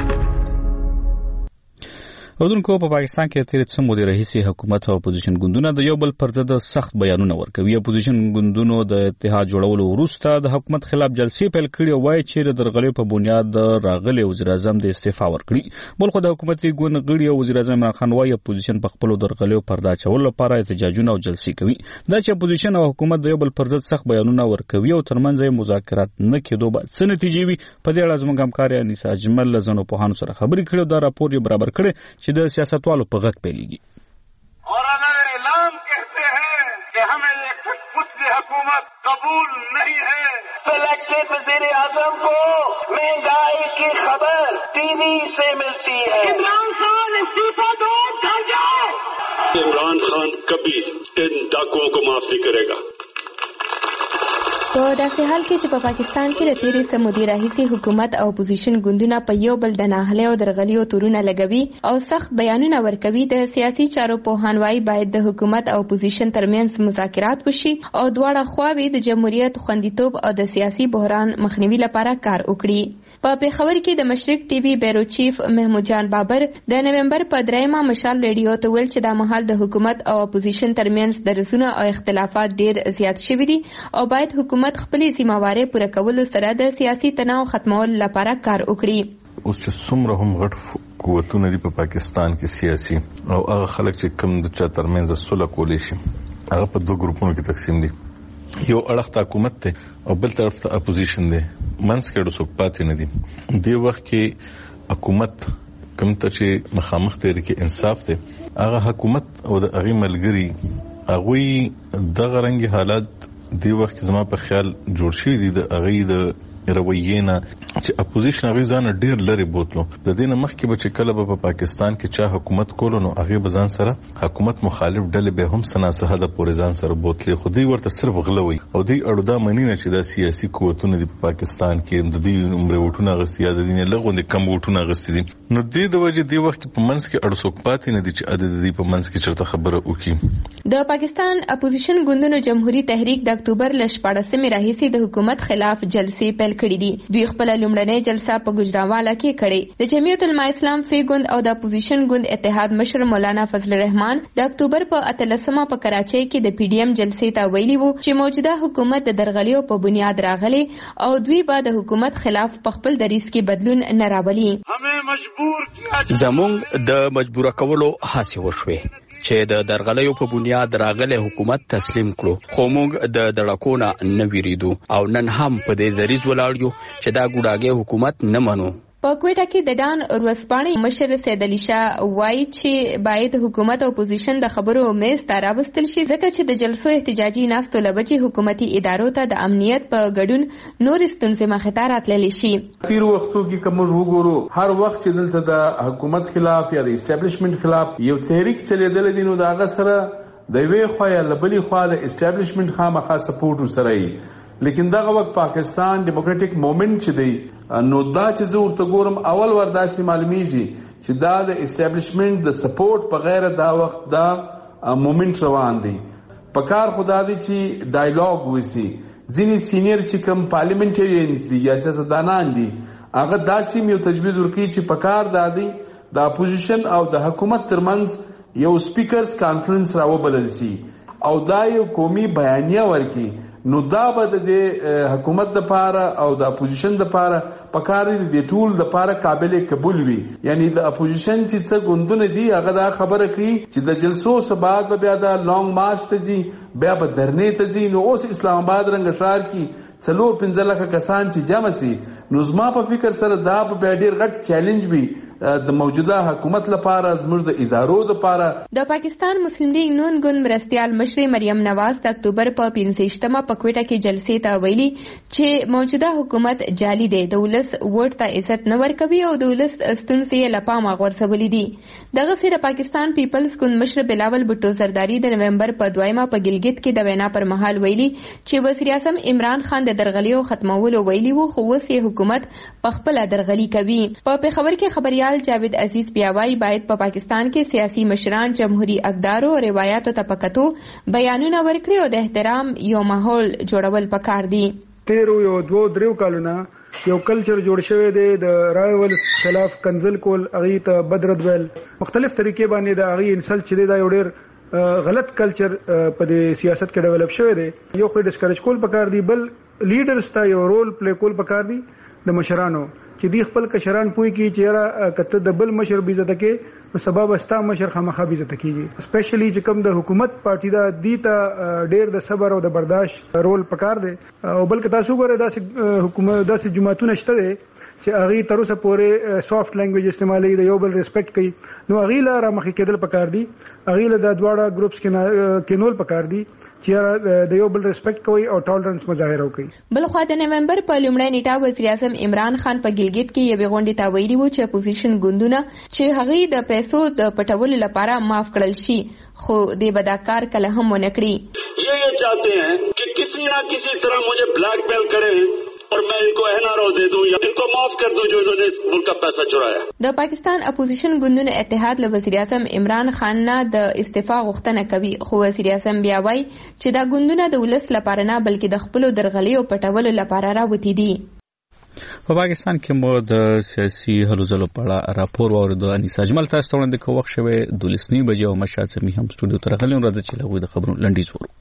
ودونکو په پاکستان کې تیر څو مودې راهیسې حکومت او اپوزیشن ګوندونه د یو بل پر ضد سخت بیانونه ورکوي. اپوزیشن ګوندونو د اتحاد جوړولو وروسته د حکومت خلاف جلسې پیل کړې او وايي چې د درغلې په بنیاد راغلي وزیر اعظم د استعفا ورکړي. بل خو د حکومتي ګوند غړي او وزیر اعظم عمران خان وايي اپوزیشن په خپل درغلې پردا چول لپاره احتجاجونه او جلسې کوي. دا چې اپوزیشن او حکومت د یو بل پر ضد سخت بیانونه ورکوي او ترمنځ مذاکرات نه کېدو به څه نتیجې وي په دې اړه زموږ همکار انیس اجمل لزنو په هانو سره خبرې کړې. دا راپور یې برابر کړي چې د سیاستوالو په غږ پیلېږي. اور اگر اعلان کہتے ہیں کہ ہمیں یہ کٹپتلی حکومت قبول نہیں ہے. سلیکٹڈ وزیر اعظم کو مہنگائی کی خبر ٹی وی سے ملتی ہے. عمران خان استعفا دو گھر جاؤ. عمران خان کبھی ان ڈاکوؤں کو معاف نہیں کرے گا. په داسې حال کې چې په پاکستان کې د تیرې سمودي راهیسي حکومت او اپوزیشن ګوندونه په یو بل د ناهلۍ او درغلیو تورونه لګوي او سخت بیانونه ورکوي، د سیاسي چارو پوهان وايي باید د حکومت او اپوزیشن ترمنځ مذاکرات وشي او دواړه خواوې د جمهوریت خوندیتوب او د سیاسي بحران مخنیوي لپاره کار وکړي. په پیښور کې د مشرق ټي وي بیرو چیف محمود جان بابر د نومبر په دریمه مشال ریډیو ته ویل چې دا مهال د حکومت او اپوزیشن ترمنځ درزونه او اختلافات ډیر زیات شوي دي او باید حکومت خپلې ذمہوارۍ پوره کولو سره د سیاسي تناو ختمولو لپاره کار وکړي. اوس چې څومره هم غټ قوتونه دي په پاکستان کې سیاسي او هغه خلک چې کم د چا ترمنځ صلح کولی شي هغه په دوه ګروپونو کې تقسیم دي. یو اړخ ته حکومت ته او بل طرف ته اپوزیشن دی. منځ کې ډېر څوک پاتې نه دي. دې وخت کې حکومت کوم ته چې مخامخ تحریک انصاف دی هغه حکومت او د هغې ملګري هغوی دغه رنګې حالات دې وخت کې زما په خیال جوړ شوي دي د هغې د رویې نه چې اپوزیشن هغوی ځان ډېر لرې بوتلو. د دې نه مخکې به چې کله به په پاکستان کې چا حکومت کولو نو هغې به ځان سره حکومت مخالف ډلې به هم څه ناڅه حده پورې ځان سره بوتلې، خو دوی ورته صرف غله وي او دوی اړو دا مني نه چې دا سیاسي قوتونه دي په پاکستان کې د دوی عمرې ووټونه اخیستي یا د دوی نه لږ غوندې کم ووټونه اخیستي دي. نو دې د وجې دې وخت کې په منځ کې اړو څوک پاتې نه دي چې د دوی په منځ کې چېرته خبره وکړي. د پاکستان اپوزیشن ګوندونو جمهوریت تحریک د اکتوبر له شپاړسمې راهیسې د حکومت خلاف جلسې پیل کړي دي. دوی خپل لومړنۍ جلسه په ګوجرانواله کې کړې. د جمعیت العلماء اسلام فی ګوند او د اپوزیشن ګوند اتحاد مشر مولانا فضل الرحمن د اکتوبر په اتلسمه په کراچۍ کې د پی ډی ایم جلسې ته ویلي وو چې موجوده حکومت د درغلیو په بنیاد راغلي او دوی به د حکومت خلاف په خپل دریځ کې بدلون نه راولي. زموږ د مجبور کولو هڅې وشوې چې د درغلیو په بنیاد راغلي حکومت تسلیم کړو، خو موږ د دړکونه نه ویریدو او نن هم په دې دریځ ولاړ یو چې دا ګوډاګی حکومت نه منو. په کوټه کې د ډان ورځپاڼې مشر سید علي شاه وایي چې باید حکومت او اپوزیشن د خبرو میز ته راوستل شي ځکه چې د جلسو احتجاجي ناستو له وجې حکومتي ادارو ته د امنیت په ګډون نورې ستونزې مخې ته راتللی شي. تیرو وختو کې که موږ وګورو هر وخت چې دلته د حکومت خلاف یا د اسټابلیشمنت خلاف یو تحریک چلیدلی دی نو د هغه سره د یوې خوا یا له بلې خوا د اسټابلیشمنت خامخا سپورټ ورسره وي. لیکن دغه وخت پاکستان ډیموکراټیک موومنټ چې دی نو دا چې زه ورته ګورم اول ور داسې معلومیږي چې دا د اسټابلیشمنت د سپورټ په غیر دا وخت دا موومنټ روان دی. په کار خدا دی چې ډایلاګ وسی ځینې سینیر چې کوم پارلیمنټریانز دي یا سیاستدانان دي هغه داسې یو تجویز ورکړي چې په کار دا دی د اپوزیشن او د حکومت ترمنځ یو سپیکرز کانفرنس راوبلل شي او دا یو قومي بیانیه ورکړي. نو دا به د حکومت د پاره او د اپوزیشن د پاره پکاري د ټول د پاره قابل قبول وي. یعنی د اپوزیشن چې څه ګوندونه دي هغه دا خبره کوي چې د جلسو سبا به بیا د لانګ مارچ ته ځي بیا به درنې ته ځي. نو اوس اسلام آباد رنګ شهر کې څلور پنځه لکه کسان چې جمع سي نو زما په فکر سره دا به ډېر غټ چیلنج وي د موجوده حکومت لپاره زموږ د ادارو لپاره. د پاکستان مسلم لیگ نون ګوند مرستیال مشر مریم نواز د اکتوبر په پنځه په کوټه کې جلسې ته ویلي چې موجوده حکومت جعلي دی، د ولس ووټ ته عزت نه ورکوي او د ولس ستونزې یې له پامه غورځولې دي. دغسې د پاکستان پیپلز ګوند مشر بلاول بھټو زرداری د نومبر په دویمه په ګلګت کې د وینا پر مهال ویلي چې وزیر اعظم عمران خان د درغلیو ختمولو ویلي وو خو اوس یې حکومت په خپله درغلي کوي. په پیښور کې خبريال جاوید عزیز بیاوای باید په پا پاکستان کې سیاسي مشران جمهوری اقدارو او روایتو ته پکتو بیانونه ورکړي او د احترام یو ماحول جوړول پکار دي. تیرو یو دوه دریو کالونه یو کلچر جوړ شوی دی د رایول خلاف کنزل کول اغه ته بدرد ویل مختلف طریقې باندې د اغه انسل چې دا یو ډیر غلط کلچر په د سیاست کې ډیولپ شوی دی. یو خو ډیسکریج کول پکار دی، بل لیډرز ته یو رول پلی کول پکار دی د مشرانو چې دی خپل کشران پوي کی چې را کته د بل مشر بي عزت کې په سبب استا مشر خامخا بي عزت کیږي. سپیشلی چې کوم د حکومت پارټي دا دی ته ډیر د صبر او د برداشت رول پکار دی او بلکې تاسو ګوره داسې حکومت داسې جماعتونه شته دي چې هغه تر اوسه پورې سافت لینګویج استعمالوي، د یو بل ریسپیکټ کوي. نو هغه لاره مخې کېدل پکار دي، هغه له د دواړه ګروپس کې کېنول پکار دي چې د یو بل ریسپیکټ کوي او ټالرنس مظاهره کوي. بل خو د نومبر په لومړۍ نیټه وزیر اعظم عمران خان په ګلګت کې یوې غونډې ته ویلي وو چې اپوزیشن ګوندونه چې هغه د پیسو د پټولو لپاره معاف کړل شي خو دې به دا کار کله هم ونه کړي. یہ یہ چاہتے ہیں کہ किसी ना किसी तरह मुझे ब्लैकमेल करें और मैं इनको एनआरओ दे दूं या इनको माफ कर दूं जो इन्होंने इस मुल्क का पैसा चुराया. د پاکستان اپوزیشن ګوندونو اتحاد له وزیر اعظم عمران خان نه د استعفا غوښتنه کوي، خو وزیر اعظم بیا وایي چې دا ګوندونه د ولس لپاره نه بلکې د خپل درغلیو پټولو لپاره راوتی دي. په پاکستان کې مو د سیاسي هلو ځلو په اړه راپور واوریدو. انیس اجمل تاسو ته وړاندې کوم وخت شوه دولسنی بجې او مشاد سمي هم سټوډیو ته راغلي راځي چې له د خبرونو لنډیز ورو.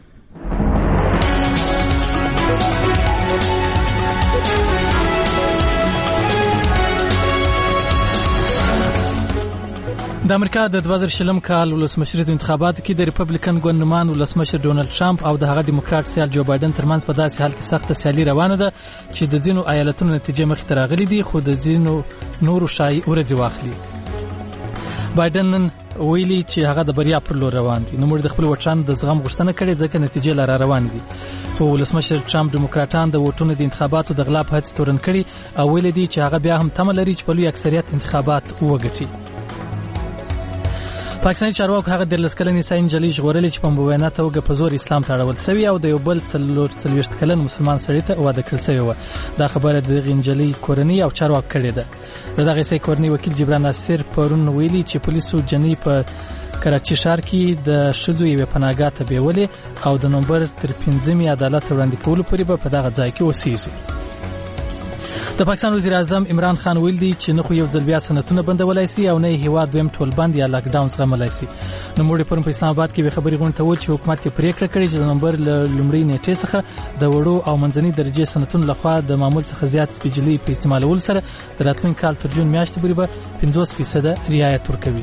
د امریکا د دوه زره شلم کال ولسمشریز انتخاباتو کې د ریپبلیکن ګوند نومان ولسمشر ډونالد ټرمپ او د هغه دیموکرات سیال جو بایدن ترمنځ په داسې حال کې سخته سیالي روانه ده چې د ځینو ایالتونو نتیجې مخې ته راغلي دي، خو د ځینو نورو شایي ورځې واخلي. بایدن نن ویلي چې هغه د بریا پر لور روان دي. نو موږ د خپل وطن د زغم غوښتنه کړې ځکه نتیجې لاره روان دي. خو ولسمشر ټرمپ دیموکراتان د ووټونو د انتخاباتو د غلا په هڅه تورن کړي او ویلي دي چې هغه بیا هم تمه لري چې په لوی اکثریت انتخابات وګټي. پاکستاني چارواکو هغه د لسکلنې ساين جلی ژغورلې چې په مبینه توګه په زور اسلام ته اړول شوی او د یو بل څلور څلوېښت کلن مسلمان سړي ته واده کړل شوی و. دا خبره د غنجلی کورنۍ او چارواکو کړې ده. د دغه سې کورنۍ وکیل جبران ناصر پرون ویلي چې پولیسو جنۍ په کراچي ښار کې د شذو یو پناهګاه ته بیولې او د نومبر تر پنځمې عدالت وړاندې کولو پورې به په دغه ځای کې اوسېږي. د پاکستان وزیر اعظم عمران خان ویل دی چې نه خو یو ځل بیا سنتونه بندولای شي او نه هیواد دویم ټول بند یا لاک ډاون زغملای شي. نو موږ په اسلام آباد کې به خبري غونډه ول چې حکومت کې پریکړه کړې چې د نومبر لومړۍ نیټې څخه د وړو او منځنۍ درجه سنتونو لخوا د معمول څخه زیات بجلی په استعمالولو سره د راتلونکي کال تر جون میاشتې پورې به پنځوس فیصد رعایت ورکوي.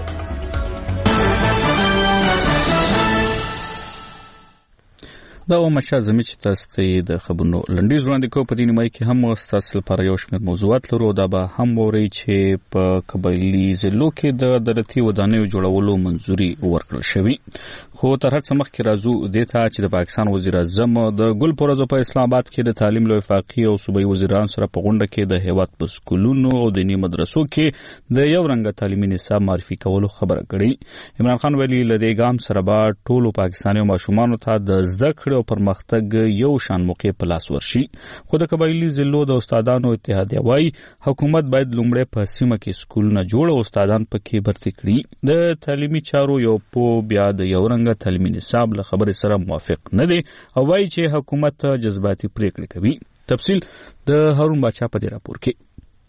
دا و مشا زمي چې تاسو ته د خبرونو لنډیز وړاندې کوو. په دې نیمه کې هم تاسو لپاره یو شمېر موضوعات لرو. دا به هم ووري چې په قبایلي ضلعو کې د درتي ودانیو جوړولو منځوري ورکړل شوی. خو تر هر څه مخکې راځو دې ته چې د پاکستان وزیر اعظم د ګل پروژه په اسلام آباد کې د تعلیم له وفاقي او صوبایي وزیرانو سره په غونډه کې د هیواد په سکولونو او دینی مدرسو کې د یو رنګه تعلیمي نصاب معرفي کولو خبره کړې. عمران خان ویلي له دې ګام سره به ټولو پاکستاني ماشومانو ته د زده کړې او پرمختګ یو شان موقع په لاس ورشي. خو د قبایلي ضلعو د استادانو اتحادیه وايي حکومت باید لومړی په سیمه کې سکولونه جوړ او استادان پکې برتي کړي. د تعلیمي چارو یو په بیا د یو رنګه تعلیمي نصاب له خبرې سره موافق نه دی او وايي چې حکومت جذباتي پریکړې کوي. تفصیل د هارون باچا په دې راپور کې.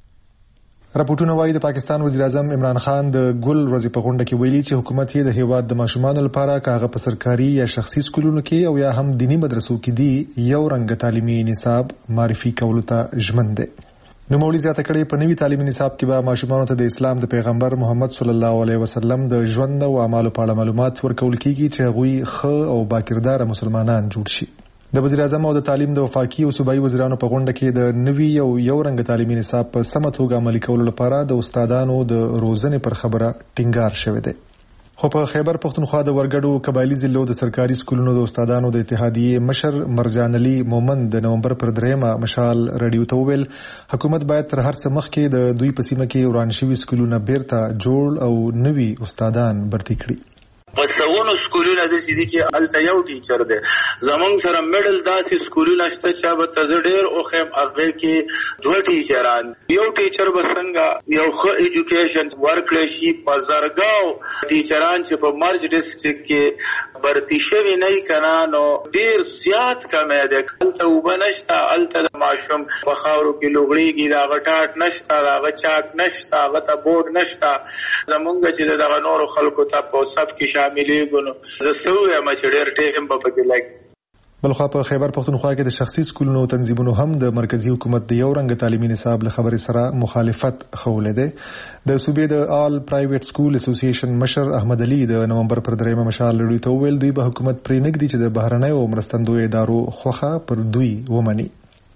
راپورټونه وايي د پاکستان وزیر اعظم عمران خان د ګل ورځې په غونډه کې ویلي چې حکومت یې د هیواد د ماشومانو لپاره کاغه په سرکاري یا شخصي سکولونو کې او یا هم دینی مدرسو کې دی یو رنګ تعلیمي نصاب معرفي کولو ته ژمن دی. نو مولوی زیاته کړي په نوي تعلیمي نصاب کې به ماشومانو ته د اسلام د پیغمبر محمد صلی الله علیه وسلم د ژوند او اعمالو په اړه معلومات ورکول کیږي چې هغوی ښه او باکردار مسلمانان جوړ شي. د وزیر اعظم او د تعلیم د وفاقي او صوبایي وزیرانو په غونډه کې د نوي او یو رنګ تعلیمي نصاب په سمه توګه عملي کولو لپاره د استادانو د روزنې پر خبره ټینګار شوی دی. خو په خیبر پختونخوا د ورګړو قبایلی ضلعو د سرکاري سکولونو د استادانو د اتحادیې مشر مرجان علي مومن د نومبر پر دریمه مشال رادیو ته وویل حکومت باید تر هر څه مخکې د دوی په سیمه کې وران شوي سکولونه بیرته جوړ او نوي استادان برتي کړي. پسونو سکولونه د سیدی کې الته یو ټیچر دی زمونږ سره میډل داسې سکولونه شته چې به تاسو ډېر او خیم هغه کې دوه ټیچران یو ټیچر بسنګا یو خو ایجوکیشن ورکړل شي په زرګاو ټیچران چې په مرج ډیسټریکټ کې برتی شوی نه کنا نو ډېر زیات کم دی. الته وبنشتا الته ماشوم په خاورو کې لوغړیږي دا غټاټ نشتا دا غچاک نشتا غته بورډ نشتا زمونږ چې دا نور خلکو ته په سب کې شاملې غونو زسوې ما چې ډېر ټیم په پکې لګ. بلخوا په خیبر پختونخوا کې د شخصي سکولونو تنظیمونو هم د مرکزی حکومت د یو رنګ تعلیمي نصاب له خبرې سره مخالفت خولې ده. د صوبې د آل پرایویټ سکول اسوسییشن مشر احمد علي د نومبر پر دریمه مشال لري ته ویل دوی به حکومت پرې نګدي چې د بهرنۍ او مرستندوی ادارو خوخه پر دوی ومني.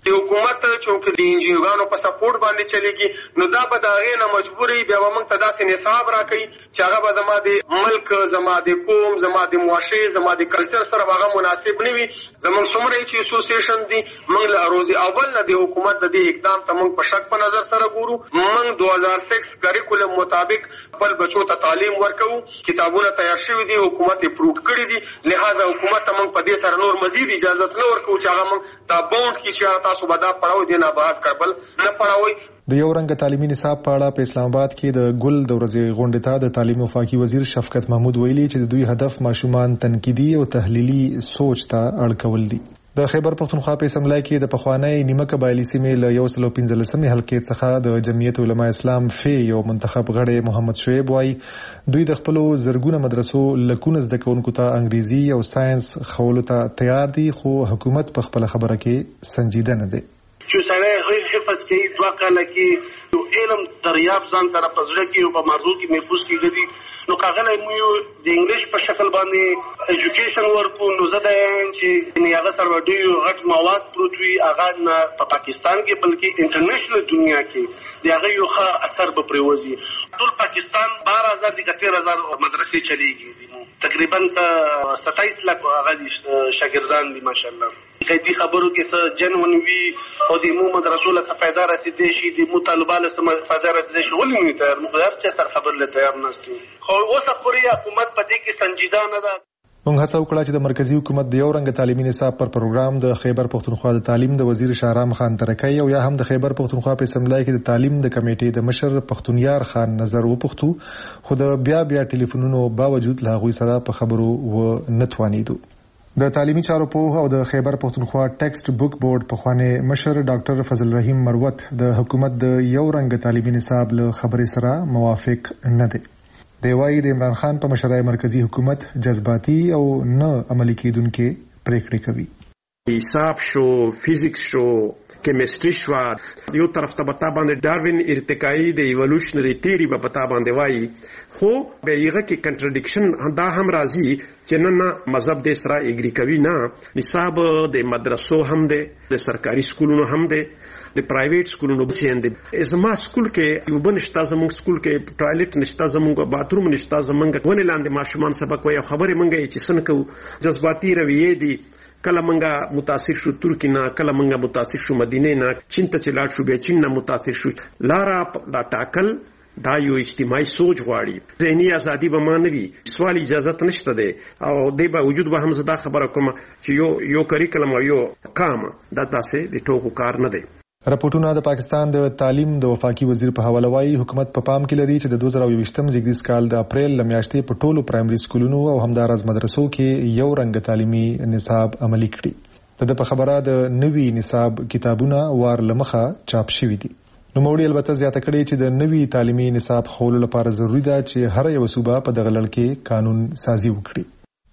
د حکومت چې د انجینرانو په سپورټ باندې چلیږي نو دا به د هغې نه مجبوري بیا به موږ ته داسې نصاب راکوي چې هغه به زما د ملک زما د قوم زما د معاشرې زما د کلچر سره هغه مناسب نه وي. زموږ څومره چې اسوسییشن دي موږ له روز اول نه د حکومت د دې اقدام ته موږ په شک په نظر سره ګورو. موږ دوه هزار سکس کریکولم مطابق خپل بچو ته تعلیم ورکوو، کتابونه تیار شوي دي، حکومت یې پروف کړي دي، لہذا حکومت ته موږ په دې سره نور مزید اجازه نه ورکوو چې هغه موږ دا باونډ کړي چې تاسو به دا پړاو دی نه بعد کړبل نه پړاوي. د یو رنګ تعلیمي نصاب په اړه په اسلام آباد کې د ګل د ورځې غونډې ته د تعلیم وفاقي وزیر شفقت محمود ویلي چې د دوی هدف ماشومان تنقیدي او تحلیلي سوچ ته اړ کول دي. د خیبر پختونخوا په اسمبلی کې د پخوانی نیمه قبایلی سیمې له یو سل پنځلسمې حلقې څخه د جمعیت علماء اسلام فی یو منتخب غړی محمد شعیب وایي دوی د خپلو زرګونه مدرسو لکونه زده کوونکو ته انګریزي او ساينس خولو ته تیار دي، خو حکومت په خپل خبره کې سنجیده نه دی. چې سړی حفظ کوي دوه کاله کې یو علم دریاب ځان سره په زړه کې او په مغزو کې محفوظ کېږي نو کاغلی مو یو د انګلیش په شکل باندې ایجوکیشن ورکو نو زه دا یم چې هغه سره ډېر غټ مواد پروت وي هغه نه په پاکستان کې بلکې انټرنیشنل دنیا کې د هغه یو ښه اثر به پرېوځي. ټول پاکستان بارہ ہزار دي که تیرہ ہزار مدرسې چلیږي، تقریبا ستائیس لاکھ هغه دي شاګردان دي ماشاءالله. قیدی خبرو کې څه جنون وي او د مو مدرسو له فائدہ رسیدې شي د مو طالبانو له فائدہ رسیدې شي ولې نه تیار مو هر څه سره خبر له تیار نهستو. خو اوس خوري حکومت په دې کې سنجیده نه ده. موږ هڅه وکړه چې د مرکزی حکومت د یو رنګ تعلیمي نصاب پر پروګرام د خیبر پختونخوا د تعلیم د وزیر شاهرام خان ترکی او یا هم د خیبر پختونخوا په اسمبلی کې د تعلیم د کمیټې د مشر پختونیار خان نظر وپوښتو، خو د بیا بیا ټلیفونونو باوجود له هغوی سره په خبرو و نه توانیدو. د تعلیمي چارو پوه او د خیبر پختونخوا ټیکسټ بک بورډ پخوانی مشر ډاکټر فضل رحیم مروت د حکومت د یو رنګ تعلیمي نصاب له خبرې سره موافق نه دی. دی وايي د عمران خان په مشرۍ مرکزی حکومت جذباتي او نه عملي کېدونکې پریکړې کوي. حساب شو، فزیکس شو، کیمستري شو، یو طرف ته بتا باندې ډاروین ارتقایی د ایولوشنری تیوري په پتا باندې وایي، خو به یغه کې کنټرډکشن دا هم راځي چې نه مذهب د سره اګری کوي، نه نصاب د مدرسو هم دی، د سرکاري سکولونو هم دی، د پرایویټ سکولونو هم دی. زما سکول کې یو بنشتا زموږ سکول کې ټوایلټ نشتا، زموږ باتروم نشتا، زموږ ونه لاندې ماشومان سبق وایي. خبرې منګي چې څنګه جذباتي رویې دي. کله منګه متاثر شو ترکی نه، کله منګه متاثر شو مدینه نه، چین ته چلاړ شو به چین نه متاثر شو. لارا لا ټاکل دا یو اجتماعي سوچ غواړي، ذهني ازادي به مانوي، سوال اجازه نشته ده او د به وجود به هم زدا خبره کوم چې یو یو کریکلم او یو کام دا تاسو د ټوکو کار نه دی. راپورټونه د پاکستان د تعلیم د وفاقي وزیر په حواله وايي حکومت په پام کې لري چې د دوه زره یوویشتم زیږدیز کال د اپریل لمیاشتې په ټولو پرایمري سکولونو او همدارس مدرسو کې یو رنګ تعلیمي نصاب عملي کړي. د په خبره د نوي نصاب کتابونه وار لمخه چاپ شوي دي. نوموړي البته زیاته کړې چې د نوي تعلیمي نصاب خولو لپاره ضروری ده چې هر یو صوبه په دغه لړ کې قانون سازي وکړي.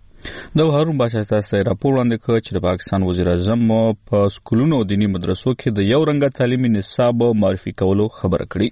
د هارون بادشاه تاسو راپور وړاندې کړ چې د پاکستان وزیر اعظم په سکولونو او دینی مدرسو کې د یو رنګ تعلیمي نصاب معرفي کولو خبره کړې.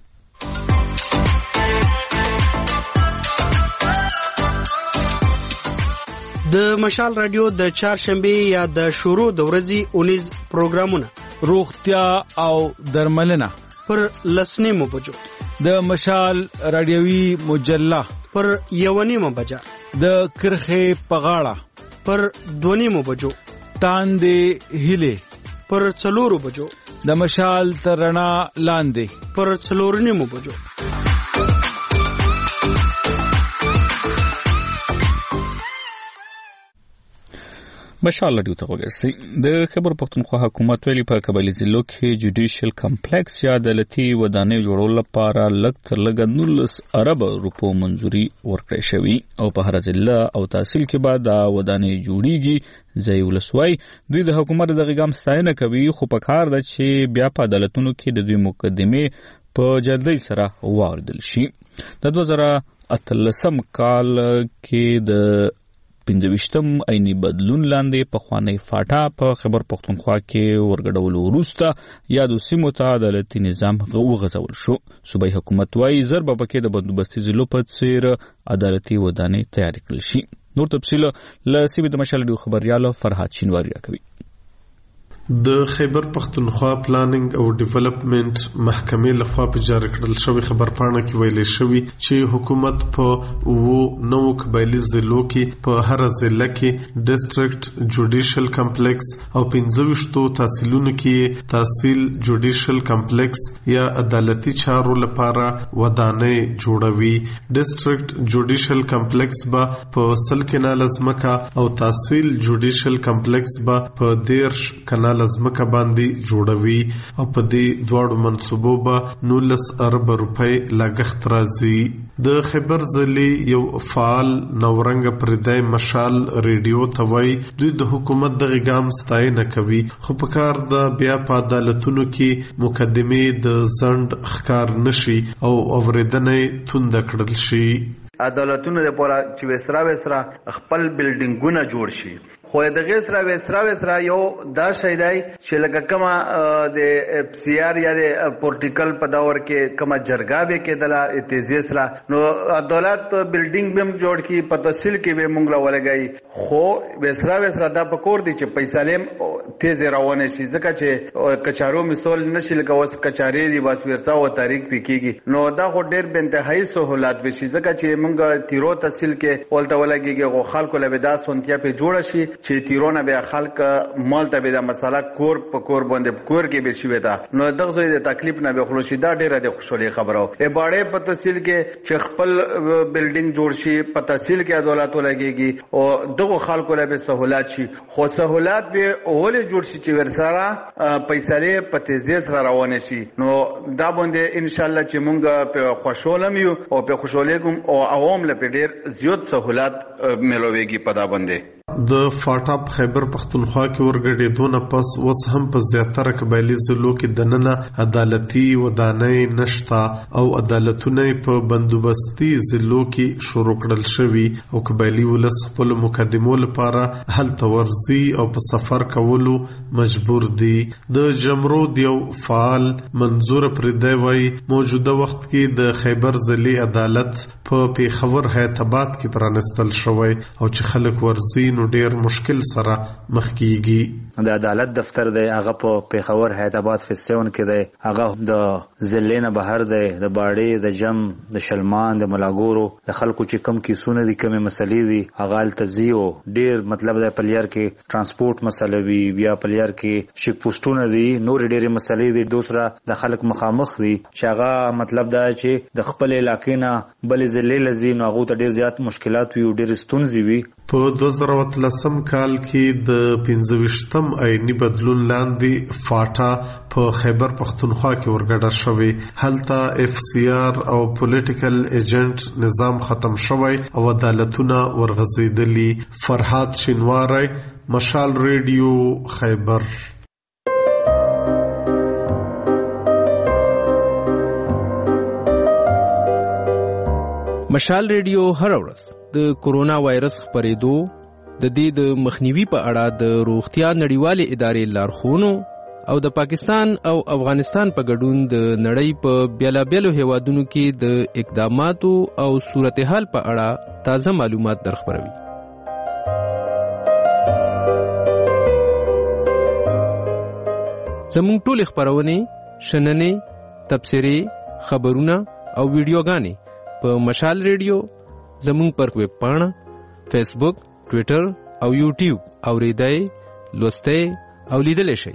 د مشال رادیو د چهارشنبه یا د شروع د ورځې اونیز پروګرامونه روغتیا او درملنه پر لسنیمو بجو، د مشال رادیوي مجله پر یونیمو بجا، د کرخه پغاړه پر دونیمو بجو، تاندې هله پر څلورو بجو، د مشال ترنا لاندې پر څلورنیمو بجو. مشال لري ته وګورئ. د خیبر پختونخوا حکومت ویلي په قبایلی ضلعو کې جوډیشل کمپلیکس یا عدالتي ودانۍ جوړولو لپاره لږ تر لږه نولس ارب روپو منځوري ورکړې شوې او په هر ضلع او تحصیل کې به دا ودانۍ جوړیږي. ځای ولسوای دوی د حکومت د غږام ستاینه کوي، خو په کار ده چې بیا په عدالتونو کې د دوی مقدمې په جلدی سره واوریدل شي. د دوه زره اتلسم کال کې د پنځويشتم عیني بدلون لاندې په خوانی فاټا په خیبر پختونخوا کې ورګډول وروسته یادو سیمو ته عدالتي نظام وغځول شو. صوبایي حکومت وايي ضرب پکې د بندوبستي ضلعو په څیر عدالتي ودانۍ تیار کړل شي. نور تفصیل له سیمې د مشال ډیو خبريال فرحات شینواری راکوي. د خیبر پختونخوا پلانینګ او ډیولپمنٹ محکمې لخوا په جاری کړل شوی خبرپاڼه کې ویل شوی چې حکومت په وو نو قبایلی ضلعو کې په هر ضلع کې ډیسټریکټ جوډیشل کمپلیکس او پنځه ویشتو تحصیلونو کې تحصیل جوډیشل کمپلیکس یا عدالتي چارو لپاره ودانۍ جوړوي. ډیسټریکټ جوډیشل کمپلیکس به په سل کنال ځمکه او تحصیل جوډیشل کمپلیکس به په دیرش کنال لازمکه باندې جوړوي او په دې دواړو منصوبو به نولس ارب روپۍ لګښت راځي. د خیبر ضلع یو فعال نورنګ پردای مشال ریډیو ته وایي دوی د حکومت د غام ستاینه کوي خو په کار د بیا په عدالتونو کې مقدمې د زند ښکار نشي او اوریدنې توند کړل شي. عدالتونو لپاره چې وسرا وسرا خپل بلډینګونه جوړ شي خو د غیسرا وسرا وسرا یو دا شی دی چې لکه کما د سی آر یا د پورټیکل په داور کې کما جرګه به کېدله تیزی سره نو عدالت بلډینګ بم جوړ کی په تحصیل کې به مونږ لا ولګي خو وسرا وسرا دا پکور دي چې پیسې لیم تیز روانه شي ځکه چې کچارو مثال نشي لکه اوس کچاري دی بس ورسا او تاریخ پکېږي نو دا خو ډېر به انتهایی سہولت به شي ځکه چې مونږ تیرو تحصیل کې ولته ولګيږي غو خلکو له بدا سنتیا په جوړ شي چې تیرونه به خلک مال ته به د مسله کور په کور باندې کور کې به شي وتا نو دغه د تکلیف نه به خلوشي دا ډیره د خوشحالي خبره ای باړې په تحصیل کې چې خپل بلډینګ جوړ شي په تحصیل کې عدالت ولګيږي او دغه خلکو له به سہولت شي خو سہولت به اول جوړ شي چې ورسره پیسې په تیزی سره روان شي نو دا باندې ان شاء الله چې مونږ په خوشحالم یو او په خوشحالي کوم او عوام له ډیر زیات سہولت ملويږي په دا باندې. د فاټاپ خیبر پختونخوا کې ورګډېدونه پس اوس هم په زیاتره قبایلی ضلعو کې دننه عدالتي ودانۍ نشتا او عدالتونه په بندوبستي ضلعو کې شروع کړل شوي او قبایلی ولس خپل مقدمو لپاره هلته ورځي او په سفر کولو مجبور دي. د جمرود یو فعال منظور پردی وایي موجوده وخت کې د خیبر ضلعي عدالت په پیښور حیدرآباد کې پرانستل شوی او چې خلک ورځي نو ډیر مشکل سره مخ کیږي. د عدالت دفتر دی هغه په پیښور حیدرآباد فیسیون کې دی هغه د ضلع نه بهر دی د باړې د جم د شلمان د ملاګورو د خلکو چې کم کیسونه دي کمې مسلې دي هغه التزیو ډیر مطلب د پلیر کې ترانسپورت مسله وی بیا پلیر کې شیک پوسټونه دي نور ډېرې مسلې دي دوسرا د خلک مخامخ دي چې هغه مطلب دا چې د خپل علاقې نه بل ضلع لزی نو هغه ته ډیر زیات مشکلات وي او ډیر ستونزې وي. په دوه زره اتلسم کال کې د پنځه ویشتم آئینی بدلون لاندې فاټا په خیبر پختونخوا کې ورګډه شوې هلته اف سی آر او پولیټیکل ایجنټ نظام ختم شوی او عدالتونه ورغځېدلي. فرحات شینواری مشال ریډیو خیبر. مشال ریډیو هر ورځ د کورونا وایرس خپرېدو د دې د مخنیوي په اړه د روغتیا نړیوالې ادارې لارښوونو او د پاکستان او افغانستان په ګډون د نړۍ په بیلابیلو هیوادونو کې د اقداماتو او صورتحال په اړه تازه معلومات درخبروي. زموږ ټول خبرونه شننې تبصرې خبرونه او ویډیوګانې په مشال ریډیو زموږ پر ویب پاڼه فیسبوک ټویټر او یوټیوب اوریدای لوستئ او لیدلی شئ.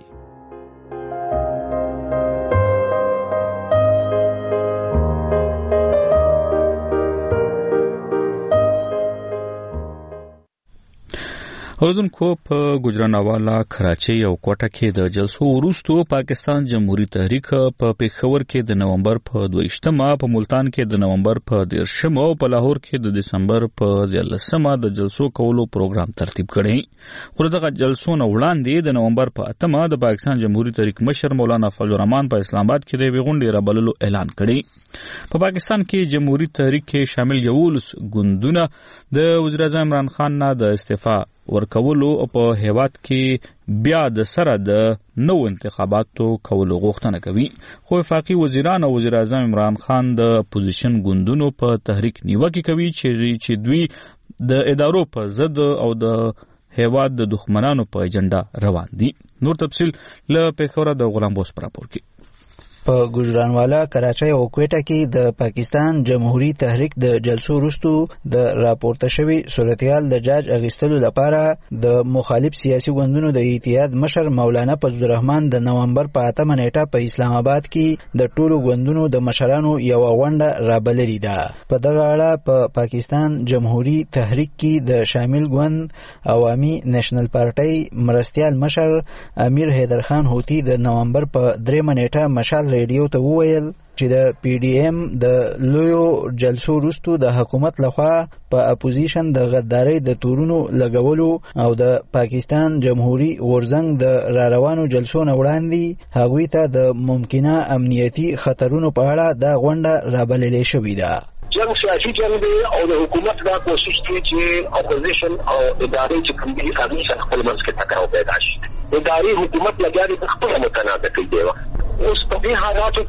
اوردونکو په ګجرانوالا کراچۍ او کوټه کې د جلسو وروستو پاکستان جمهوریت تحریک په پیښور کې د نومبر په دویشتمه په ملتان کې د نومبر په دیرشمه او په لاهور کې د دسمبر په دیارلسمه د جلسو کولو پروګرام ترتیب کړی. خو دغه جلسو نه وړاندې د نومبر په اتمه د پاکستان جمهوریت تحریک مشر مولانا فضل الرحمن په اسلام آباد کې د یوې غونډې رابللو اعلان کړی. په پاکستان کې جمهوریت تحریک کې شامل یولس ګوندونه د وزیر اعظم عمران خان نه د استعفا ورکولو او په هیواد کې بیا د سره د نو انتخاباتو کولو غوښتنه کوي. خو وفاقي وزیران او وزیر اعظم عمران خان د اپوزیشن ګوندونو په تحریک نیوکه کوي چې چې دوی د ادارو په ضد او د هیواد د دښمنانو په ایجنډا روان دي. نور تفصیل له پیښوره د غلام بوس پر راپور کې. په ګجرانوالا، کراچۍ او کوټه کې د پاکستان جمهوریت تحریک د جلسو وروسته د راپورته شوی صورتحال د جاج اخیستلو لپاره د مخالف سیاسي ګوندونو د اتحاد مشر مولانا فضل الرحمن د نومبر په اتمه نیټه په اسلام آباد کې د ټولو ګوندونو د مشرانو یو غونډه رابللې ده. په دغه اړه په پا پاکستان جمهوریت تحریک کې د شامل ګوند عوامي نېشنل پارټۍ مرستیال مشر امیر حیدر خان هوتی د نومبر په درېمه نیټه مشال ریډیو ته وویل چې د پی ډی ایم د لویو جلسو وروسته د حکومت لخوا په اپوزیشن د غدارۍ د تورونو لګولو او د پاکستان جمهوریت غورځنګ د را روانو جلسو نه وړاندې هغوی ته د ممکنه امنیتي خطرونو په اړه دا غونډه رابللې شوې ده. جنگ سیاسي جنگ دی او د حکومت دا کوشش کوي چې اپوزیشن او ادارې چې کوم دي هغوی سره خپل منځ کې ټکراو پیدا شي. ادارې حکومت لګیا دي په خپله متنازع کوي دی اوس په دې حالاتو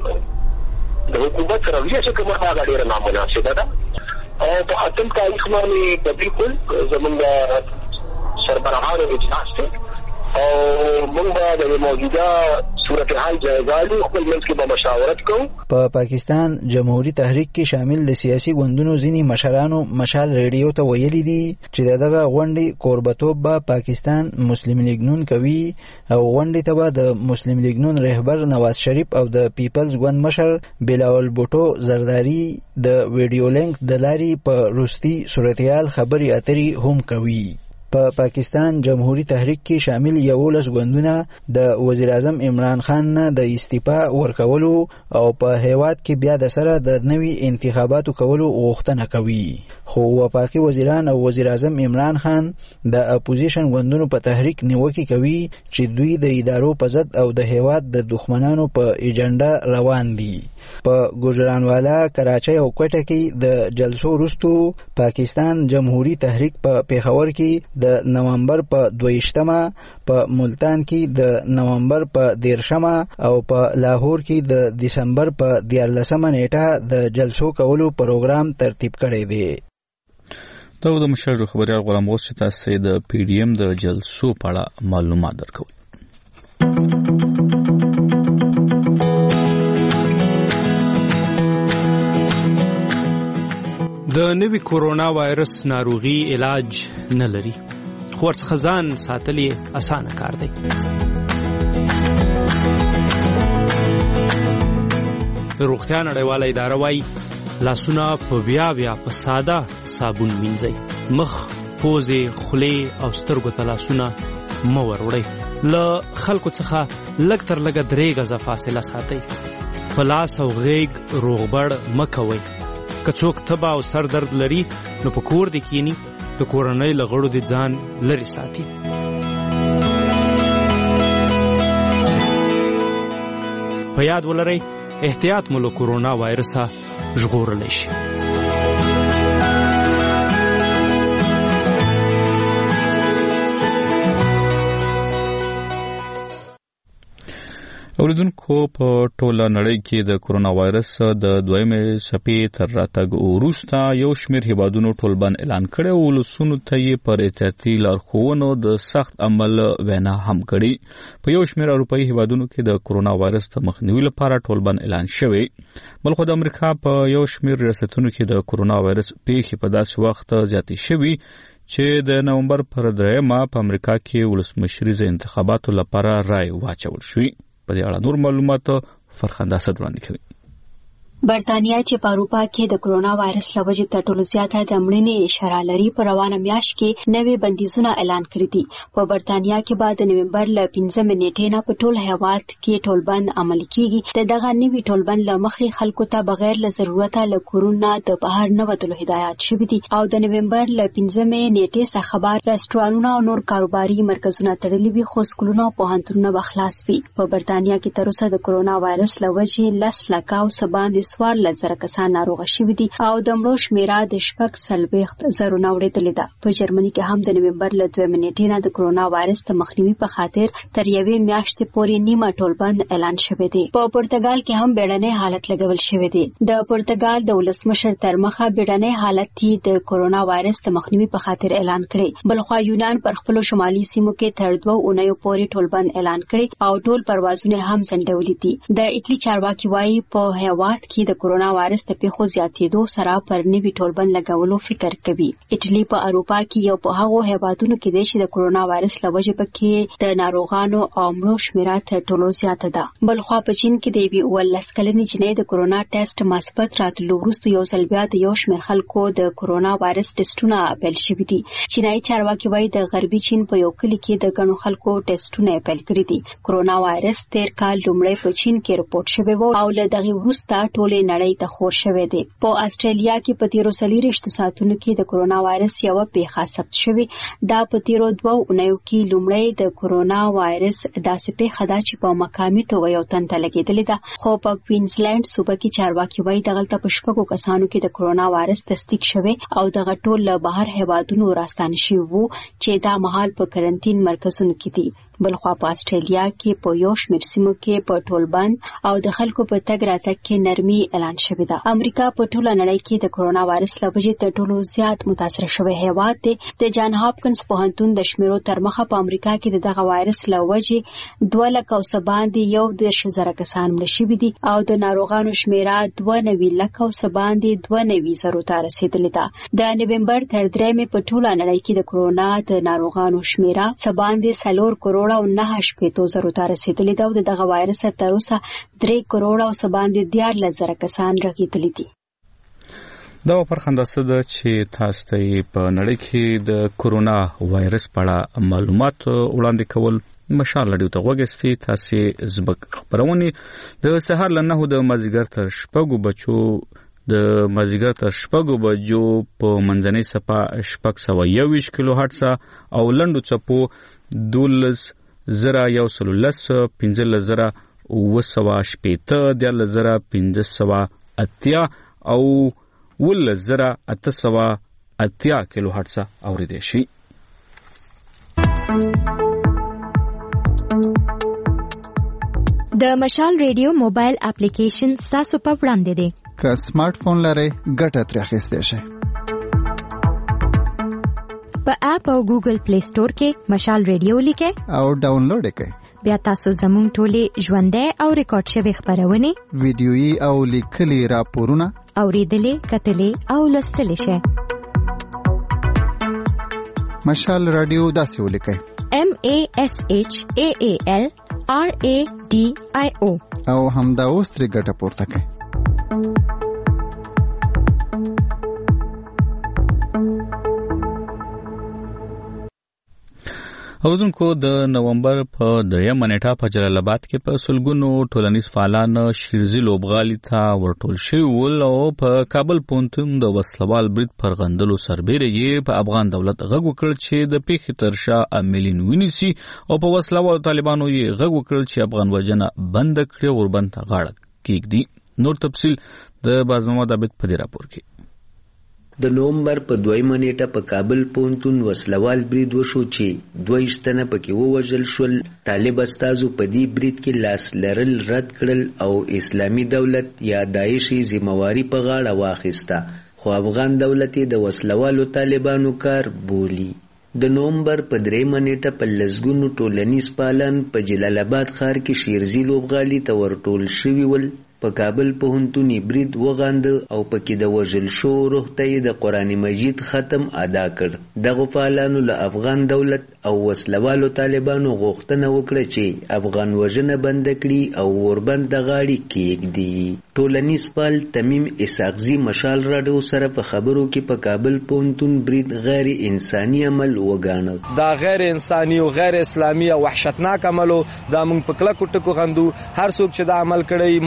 کې د حکومت رویه چې کومه هغه ډېره نامناسبه ده او په اتم تاریخ باندې په بالکل زمونږ سربراهانو اجلاس دی او موږ به د موجوده صورتحال جایزه لرو، خپل منځ کې به مشاورت کوو. په پاکستان جمهوریت تحریک کې شامل د سیاسي ګوندونو ځینې مشرانو مشال ریډیو ته ویلي دي چې دغه غونډې کوربتوب به پاکستان مسلم لیگ نون کوي او غونډې ته به د مسلم لیگ نون رهبر نواز شریف او د پیپلز ګوند مشر بلاول بوټو زرداری د ویډیو لینک د لارې په روسي صورتحال خبرې اترې هم کوي. په پا پاکستان جمهوریت تحریک کې شامل یولس ګوندونه د وزیر اعظم عمران خان نه د استعفا ورکولو او په هیواد کې بیا د سره د نوي انتخاباتو کولو غوښتنه کوي، خو وفاقي وزیران او وزیر اعظم عمران خان د اپوزیشن ګوندونو په تحریک نیوکه کوي چې دوی د ادارو په ضد او د هیواد د دښمنانو په ایجنډا روان دي. په ګجرانوالا، کراچۍ او کوټه کې د جلسو وروسته پاکستان جمهوریت تحریک په پیښور کې د نومبر په دویشتمه، په ملتان کې د نومبر په دیرشمه او په لاهور کې د دسمبر په دیارلسمه نیټه د جلسو کولو پروګرام ترتیب کړی دی. دا د مشر خبريال غلام بوس چې تاسو د پی ډی ایم د جلسو په اړه معلومات درکو. د نوي کورونا وایرس ناروغي علاج نه لري، خو ورڅخه ځان ساتل یې اسانه کار دی. د روغتیا نړیواله اداره وایي لاسونه په بیا بیا په ساده صابون مینځئ، مخ، پوزې، خولې او سترګو ته لاسونه مه وروړئ. له خلکو څخه لږ تر لږه درې غزه فاصله ساتئ. په لاس او غیږ روغبړ مه کوئ. که څوک تبه او سر درد لري نو په کور دې کینی، د کورنۍ له غړو دې ځان لرې ساتي. په یاد ولرئ احتیاط مو له کورونا وایرسه ژغورلی شي. اوریدونکو، په ټوله نړۍ کې د کورونا وایرس د دویمې څپې تر راتګ وروسته یو شمېر هیوادونو ټولبند اعلان کړی او ولسونو ته یې پر احتیاطي لارښوونو د سخت عمل وینا هم کړې. په یو شمېر اروپایي هیوادونو کې د کورونا وایرس د مخنیوي لپاره ټولبند اعلان شوی، بلخو د امریکا په یو شمېر ریاستونو کې د کورونا وایرس پیښې په داسې وخت زیاتې شوي چې د نومبر پر درېیمه په امریکا کې ولسمشریزه انتخاباتو لپاره رای واچول شوی. په دې اړه نور معلومات فرخنده اسد وړاندې کوي. برتانیا چې په اروپا کې د کرونا وایرس له وجې تر ټولو زیاته د مړینې اشاره لري، په روانه میاشت کې نوې بندیزونه اعلان کړي دي. په برتانیا کې به د نومبر له پنځمې نیټې نه په ټول هیواد کې ټولبند عملي کیږي. د دغه نوي ټولبند له مخې خلکو ته بغیر له ضرورته له کورونه د بهر نه وتلو هدایت شوي دي او د نومبر له پنځمې نیټې څخه به رستورانونه او نور کاروباري مرکزونه تړلي وي، خو سکولونه او پوهنتونونه به خلاص وي. په برتانیا کې تر اوسه د کرونا وایرس له وجې لس لکه او څه باندې څوار لزر کسان ناروغه شوي دي او د مړو شمیره د شپږ څلوېښت زرو نه وړېدلې ده. په جرمني کې هم د نومبر له دویمې نیټې نه د کرونا وایرس د مخنیوي په خاطر تر یوې میاشتې پورې نیمه ټولبند اعلان شوی دی. په پرتګال کې هم بیړنی حالت لګول شوی دی. د پرتګال د ولسمشر تر مخه بیړنی حالت د کرونا وایرس د مخنیوي په خاطر اعلان کړی. بلخوا یونان پر خپل شمالي سیمو کې تر دوه اونیو پورې ټولبند اعلان کړی او ټول پروازونه هم ځنډولي دي. د اټلی چارواکي وايي په هیواد کې د کرونا وایرس د پیښو زیاتېدو سره پر نوي ټولبند لګولو فکر کوي. اټلی په اروپا کې یو په هغو هیوادونو کې دی چې د کرونا وایرس له وجې پکې د ناروغانو او مړو شمیره تر ټولو زیاته ده. بلخوا په چین کې د یوې اوولس کلنې جنۍ د کرونا ټیسټ مثبت راتلو وروسته یو ځل بیا د یو شمېر خلکو د کرونا وایرس ټیسټونه پیل شوي دي. چینایي چارواکي وايي د غربي چین په یو کلي کې د ګڼو خلکو ټیسټونه پیل کړي دي. کرونا وایرس تیر کال لومړی په چین کې رپورټ شوی و او له دغه وروسته ټولې نړۍ ته خور شوی دی. په استرالیا کې په تیرو څلوېښتو ساعتونو کې د کرونا وایرس یوه پیښه ثبت شوې. دا په تیرو دوو اونیو کې لومړی د کرونا وایرس داسې پیښه ده چې په مقامي توګه یو تن ته لګېدلې ده. خو په کوینزلینډ صوبه کې چارواکي وايي دغلته په شپږو کسانو کې د کرونا وایرس تصدیق شوی او دغه ټول له بهر هیوادونو راستانه شوي وو چې دا مهال په کرنټین مرکزونو کې دي. بلخوا په استرالیا کې په یو شمېر سیمو کې په ټولبند او د خلکو په تګ راتګ کې نرمي اعلان شوې ده. امریکا په ټوله نړۍ کې د کرونا وایرس له وجې تر ټولو زیات متاثر شوی هیواد دی. د جان هاپکنز پوهنتون د شمیرو تر مخه په امریکا کې د دغه وایرس له وجې دوه لکه او څه باندې یو دېرش زره کسان مړه شوي دي او د ناروغانو شمیره دوه نوي لکه او څه باندې دوه نوي زرو ته رسېدلې ده. د نومبر تر درېیمې په ټوله نړۍ کې د کرونا د ناروغانو شمیره څه باندې څلور کروړه او نهه شپېتو زرو ته رسېدلې ده او د دغه وایرس تر اوسه درې کروړه او څه باندې دیارلس زره کسان رغېدلي دي. دا پرخنده څه ده چې تاسو ته په نړۍ کې د کرونا وایرس په اړه معلومات وړاندې کول مشال لري ته وګستي. تاسو زبک خبرونه د سهار له نهو د مازیګر تر شپږو بچو د مازیګر تر شپږو بجو په منځنۍ صفه شپږ سوه یوویشت کیلو هرټز او لنډو څپو دولس زره یو سلو لس پنځلس زره اوه سوه شپېته دیارلس زره پنځه سوه اتیا او اوولس زره اته سوه اتیا کیلو هرټز اورېدی شي. د مشال ریډیو موبایل اپلیکیشن ستاسو په وړاندې دی. که سمارټ فون لرئ ګټه ترې اخیستی شئ. په اپ او ګوګل پلی سٹور کې مشال ریډیو لیکئ او ډاونلوډ یې کړئ. بیا تاسو زموږ ټولې ژوندۍ او ریکارډ شوې خبرونه ویډیويي او لیکلي راپورونه اوریدلې کتلې او لوستلې شئ. مشال رادیو داسې ولیکئ M A S H A A L R A D I O او همدا اوس ترې ګټه پورته کړئ. اوردونکو د نومبر په دریمه نیټه په جلال آباد کې په سلګونو ټولنیز فعالان شیرزي لوبغالي ته ورټول شوي ول او په کابل پوهنتون د وسلوال برید پر غندلو سربیره یې په افغان دولت غږ وکړ چې د پیښې تر شا عاملین ونیسي او په وسلوالو طالبانو یې غږ وکړ چې افغان وژنه بند کړي او وربند ته غاړه کېږدي. نور تفصیل د باز محمد عابد په دې راپور کې. د نومبر په دویمه نیټه په کابل پوهنتون وسلوال برید وشو چې دوه ویشت تنه پکې ووژل شول. طالب استازو په دې برید کې لاس لرل رد کړل او اسلامي دولت یا داعش ذمہواری په غاړه واخیسته، خو افغان دولت د وسلوالو طالبانو کار بولی. د نومبر په دریمه نیټه په لسګونو ټولنیز پالان په جلال آباد ښار کې شیرزي لوبغالي ته ورټول شوي ول. په کابل پوهنتون برید وغاند او پکې د وژل شو روح ته د قرآن مجید ختم ادا کړ. دغه فعالانو له افغان دولت او وسلوالو طالبانو غوښتنه وکړه چې افغان وژنه بند کړي او وربند د غاړې کېږدي. ټولنیز فعال تمیم اسحاقزي مشال راډیو سره په خبرو کې په کابل پوهنتون برید غیر انساني عمل وګاڼه. دا غیر انساني او غیر اسلامي او وحشتناک عمل دا موږ په کلکو ټکو غندو. هر څوک چې دا عمل کړی موږ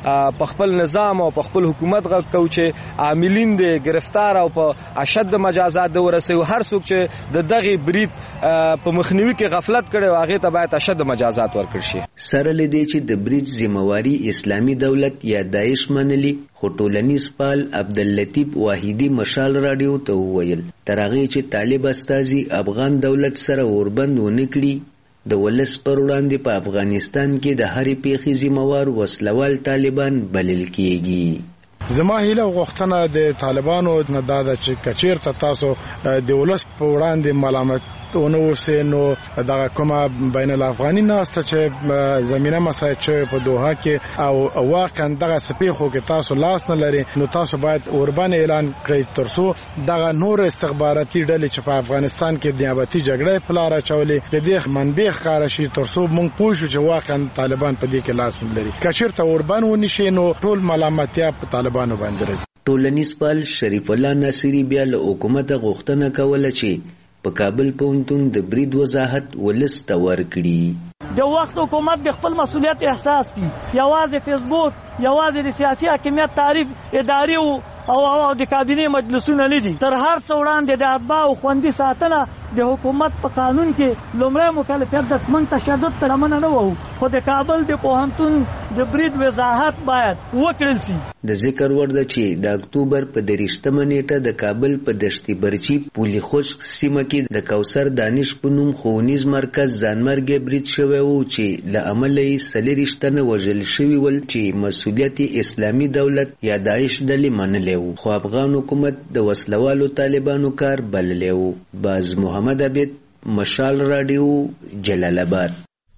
په خپل نظام او په خپل حکومت غو کو چې عاملین دي گرفتار او په اشد مجازات د ورسي هر څوک چې د دغه برید په مخنیوي کې غفلت کړي هغه ته باید اشد مجازات ورکړي شي. سره لدی چې د برید ذمہواری اسلامي دولت یا داعش منلي خو ټولنیز پال عبداللطیف واحدی مشال رادیو ته وویل تر هغه چې طالب استازي افغان دولت سره اوربند ونکړي د ولس پر وړاندې په افغانستان کې د هرې پیښې ذمہوار وسلوال طالبان بلل کیږي. زما هیله غوښتنه د طالبانو نه دا ده چې کچیر ته تاسو د ولس په وړاندې ملامت ونه اوسئ نو دغه کومه بین الافغاني ناسته چې زمینه مسایل چې په دوحه کې او واقعا دغه سپیخو کې تاسو لاس نه لري نو تاسو باید اوربن اعلان کړئ ترڅو دغه نور استخباراتي ډلې چې په افغانستان کې د نیابتي جګړې په لار اچولې د دې منبع ښکاره شي ترڅو موږ پوه شو چې واقعا طالبان په دې کې لاس نه لري. که چېرته اوربن ونشي نو ټول ملامتیا په طالبانو باندې راځي. ټولنیز پال شریف الله ناصری بیا له حکومت غوښتنه کوله چې په کابل پوهنتون د برید وضاحت ولس ته ورکړي. د وخت حکومت د خپل مسؤلیت احساس کړي یوازې فیسبوک یوازې د سیاسي حاکمیت تعریف اداري او او د کابینې مجلسونه نه دي. تر هر څه وړاندې د اتباع او خوندي ساتنه د حکومت په قانون کې لومړی مکلفیت د من تشدد تر منه نه وو خو د کابل د پوهنتون د برید وضاحت باید وکړل شي. د ذکر وړ ده چې د اکتوبر په دریشتمه نیټه د کابل په دشتي برچی پولي خوش سیمه کې د کوثر دانش په نوم ښوونیز مرکز ځانمرګي برید شوی و چې له امله یې څلېرویشت تنه وژل شوي ول چې مسؤلیت اسلامي دولت یا داعش ډلې منلی و خو افغان حکومت د وسلوالو طالبانو کار بللی و. باز محمد عبید مشال رادیو جلال آباد.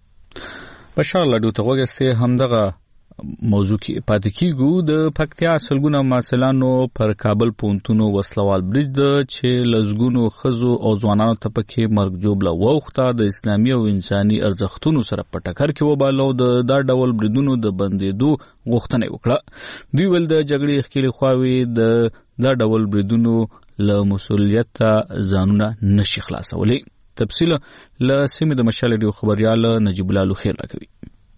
بشار لاډو ته وګسته همدغه موضوع کې پاتې کیږو. د پکتیا سلګونه محصلانو پر کابل پونتونو وسلوال برید چې لزګونو خزو او ځوانانو ته پکې مرګ جوړه ووخته د اسلامي او انساني ارزښتونو سره په ټکر کې وبالو د دا ډول بریدونو د بندیدو غوښتنه وکړه. دوی ول د جګړې ښکېلې خواوي د دا ډول بریدونو له مسؤلیت ځانونه نشي خلاصولې. تفصیل له سیمې د مشال ډیو خبريال نجیب الله لوخیر راکوي.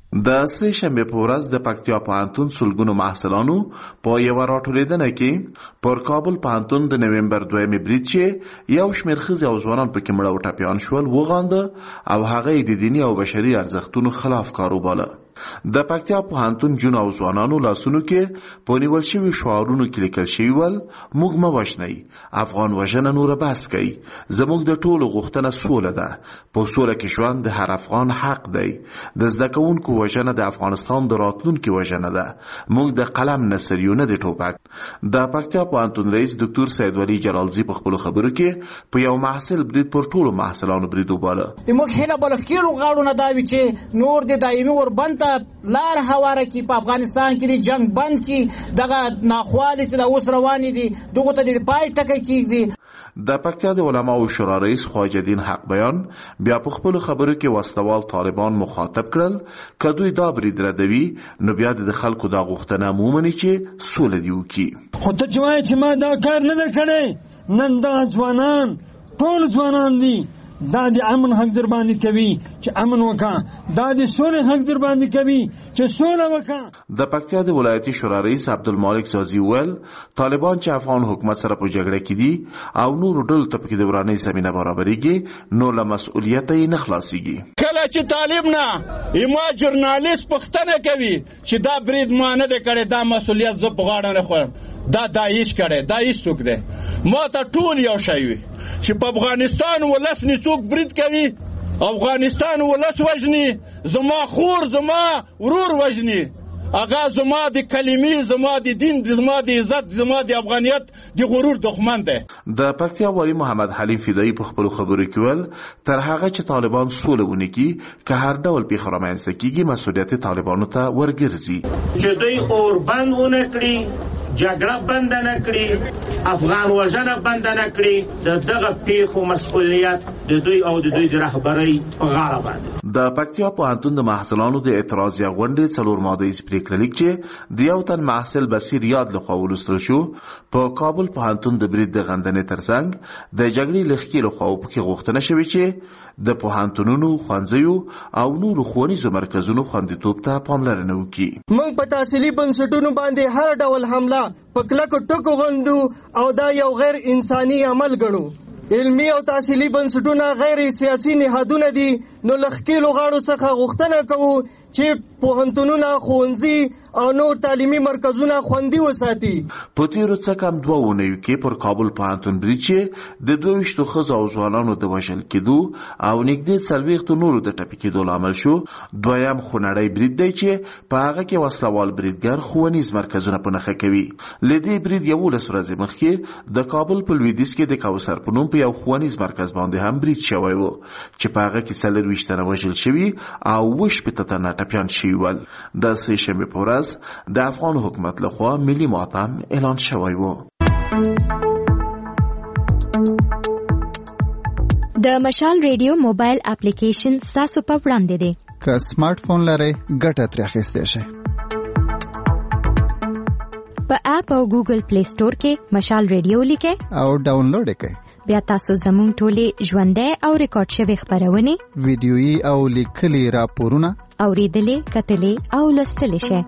د سه شنبه په ورځ د پکتیا پوهنتون سلګونو محصلانو په یو راټولېدنه کې پر کابل پوهنتون د نومبر دویمې برید چې یو شمېر ښځې او ځوانان پکې مړه او ټپیان شول وغانده او هغه د دیني او بشري ارزښتونو خلاف کار وباله. د پکتیا پوهنتون جون او ځوانانو لاسونو کې په نیول شوي شعارونو کې لیکل شوي ول موږ مه وژنئ افغان وژنه نوره بس کوي زموږ د ټولو غوښتنه سوله ده په سوله کې ژوند د هر افغان حق دی د زده کوونکو وژنه د افغانستان د راتلونکي وژنه ده موږ د قلم نسریو نه د ټوپک. د پکتیا پوهنتون رئیس ډاکټر سید ولی جلالزی په خپلو خبرو کې په یو محصل برید پر ټولو محصلانو برید وباله. موږ هیله بلخکیلو غاړو نه دا وي چې نور د دایمي وربند لار هواره کی په افغانستان کې د جنگ بند کی دغه ناخوالې چې د اوس روانې دي دغه ته د پای ټکی کیږي. د پکتیا د علماو شورا رئیس خواجه دین حق بیان بیا په خپل خبرو کې وسلوال طالبان مخاطب کړل که دوی دا برید ردوي نو بیا د خلکو دا غوښتنه مومني چې سوله دی وکړي. خو ته چې وایې چې ما دا کار نه دی کړی نن دا ځوانان ټول ځوانان دي دا د امن حق در باندې کوي چې امن وکړه دا د سولې حق در باندې کوي چې سوله وکړه. د پکتیا د ولایتي شورا رئیس عبدالمالک زازي ویل طالبان چې افغان حکومت سره په جګړه کې دي او نور ډول ته پکې د ورانې زمينه برابرېږي نو له مسؤلیت یې نه خلاصيږي. کله چې طالب نه ایما ژورنالیست پښتنه کوي چې دا برید ما نه دی کړی دا مسؤلیت زه په غاړه نه خورم دا داعش کړی داعش څوک دی ما ته ټول یو شی وي چې په افغانستان ولس نه څوک برید کوي افغانستان ولس وژني زما خور زما ورور وژني هغه زما د کلمې زما د دین زما د عزت زما د افغانیت د غرور دښمن دی. د پکتیا والی محمد حلیم فدایی په خپل خبرو کې ول تر هغه چې طالبان سوله ونکړي که هر ډول پیښه رامنځته کیږي مسؤلیت طالبانو ته ورګرځي چې دوی اوربند ونه کړي جګړه بند نه کړي، افغان وژنه بند نه کړي، د دغه پیښو مسؤلیت د دوی او د دوی د رهبرۍ په غاړه باندې. د پکتیا پوهنتون د محصلانو د اعتراضیه غونډې څلور ماده پریکړه لیک چې د یو تن محصل بصیر یاد لخوا ولوستل شو په کابل پوهنتون د برید د غندنې ترڅنګ د جګړې لخوا لخوا په غوښتنه شوې چې د پوهنتونونو، ښوونځیو او نورو ښوونیزو مرکزونو خوندیتوب ته پاملرنه وکړي. موږ په تحصیلي بنسټونو باندې هر ډول حمله په کلکو ټکو غندو او دا یو غیر انساني عمل ګڼو. علمي او تحصیلي بنسټونه غیر سیاسي نهادونه دي، نو له ښکېلو غاړو څخه غوښتنه کوو چې پوهنتونونه، ښوونځي او نور تعلیمي مرکزونه خوندي وساتي. په تیرو څه کم دوه اونیو کې پر کابل پوهنتون برید چې د دوه ویشتو ښځو او ځوانانو د وژل کېدو او نږدې څلوېښتو نورو د ټپي کېدو لامل شو، دویم خونړی برید دی چې په هغه کې وسلوال بریدګر ښوونیز مرکزونه په نښه کوي. له دې برید یولس ورځې مخکې د کابل په لویدیځ کې د کوثر په نوم په یو ښوونیز مرکز باندې هم برید شوی و چې په هغه کې څلرویشت تنه وژل شوي او اووه شپېته تنه ټپیان شوي ول. د سې شنبې په ورځ د افغان حکومت لخوا ملي ماتم اعلان شوی و. د مشال ریډیو موبایل اپلیکیشن ستاسو په وړاندې دی. که سمارټ فون لرئ ګټه ترې اخیستی شئ. په اپ او ګوګل پلی سٹور کې مشال ریډیو لیکئ او ډاونلوډ یې کړئ. بیا تاسو زموږ ټولې ژوندۍ او ریکارډ شوي خپرونې، ویډیويي او لیکلي راپورونه اورېدلې، کتلې او لوستلی شئ.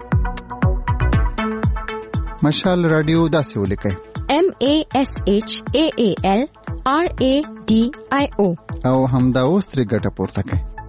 مشال رادیو داسې ولیکئ: M A S H A A L R A D I O او همدا اوس ترې ګټه پورته کړئ.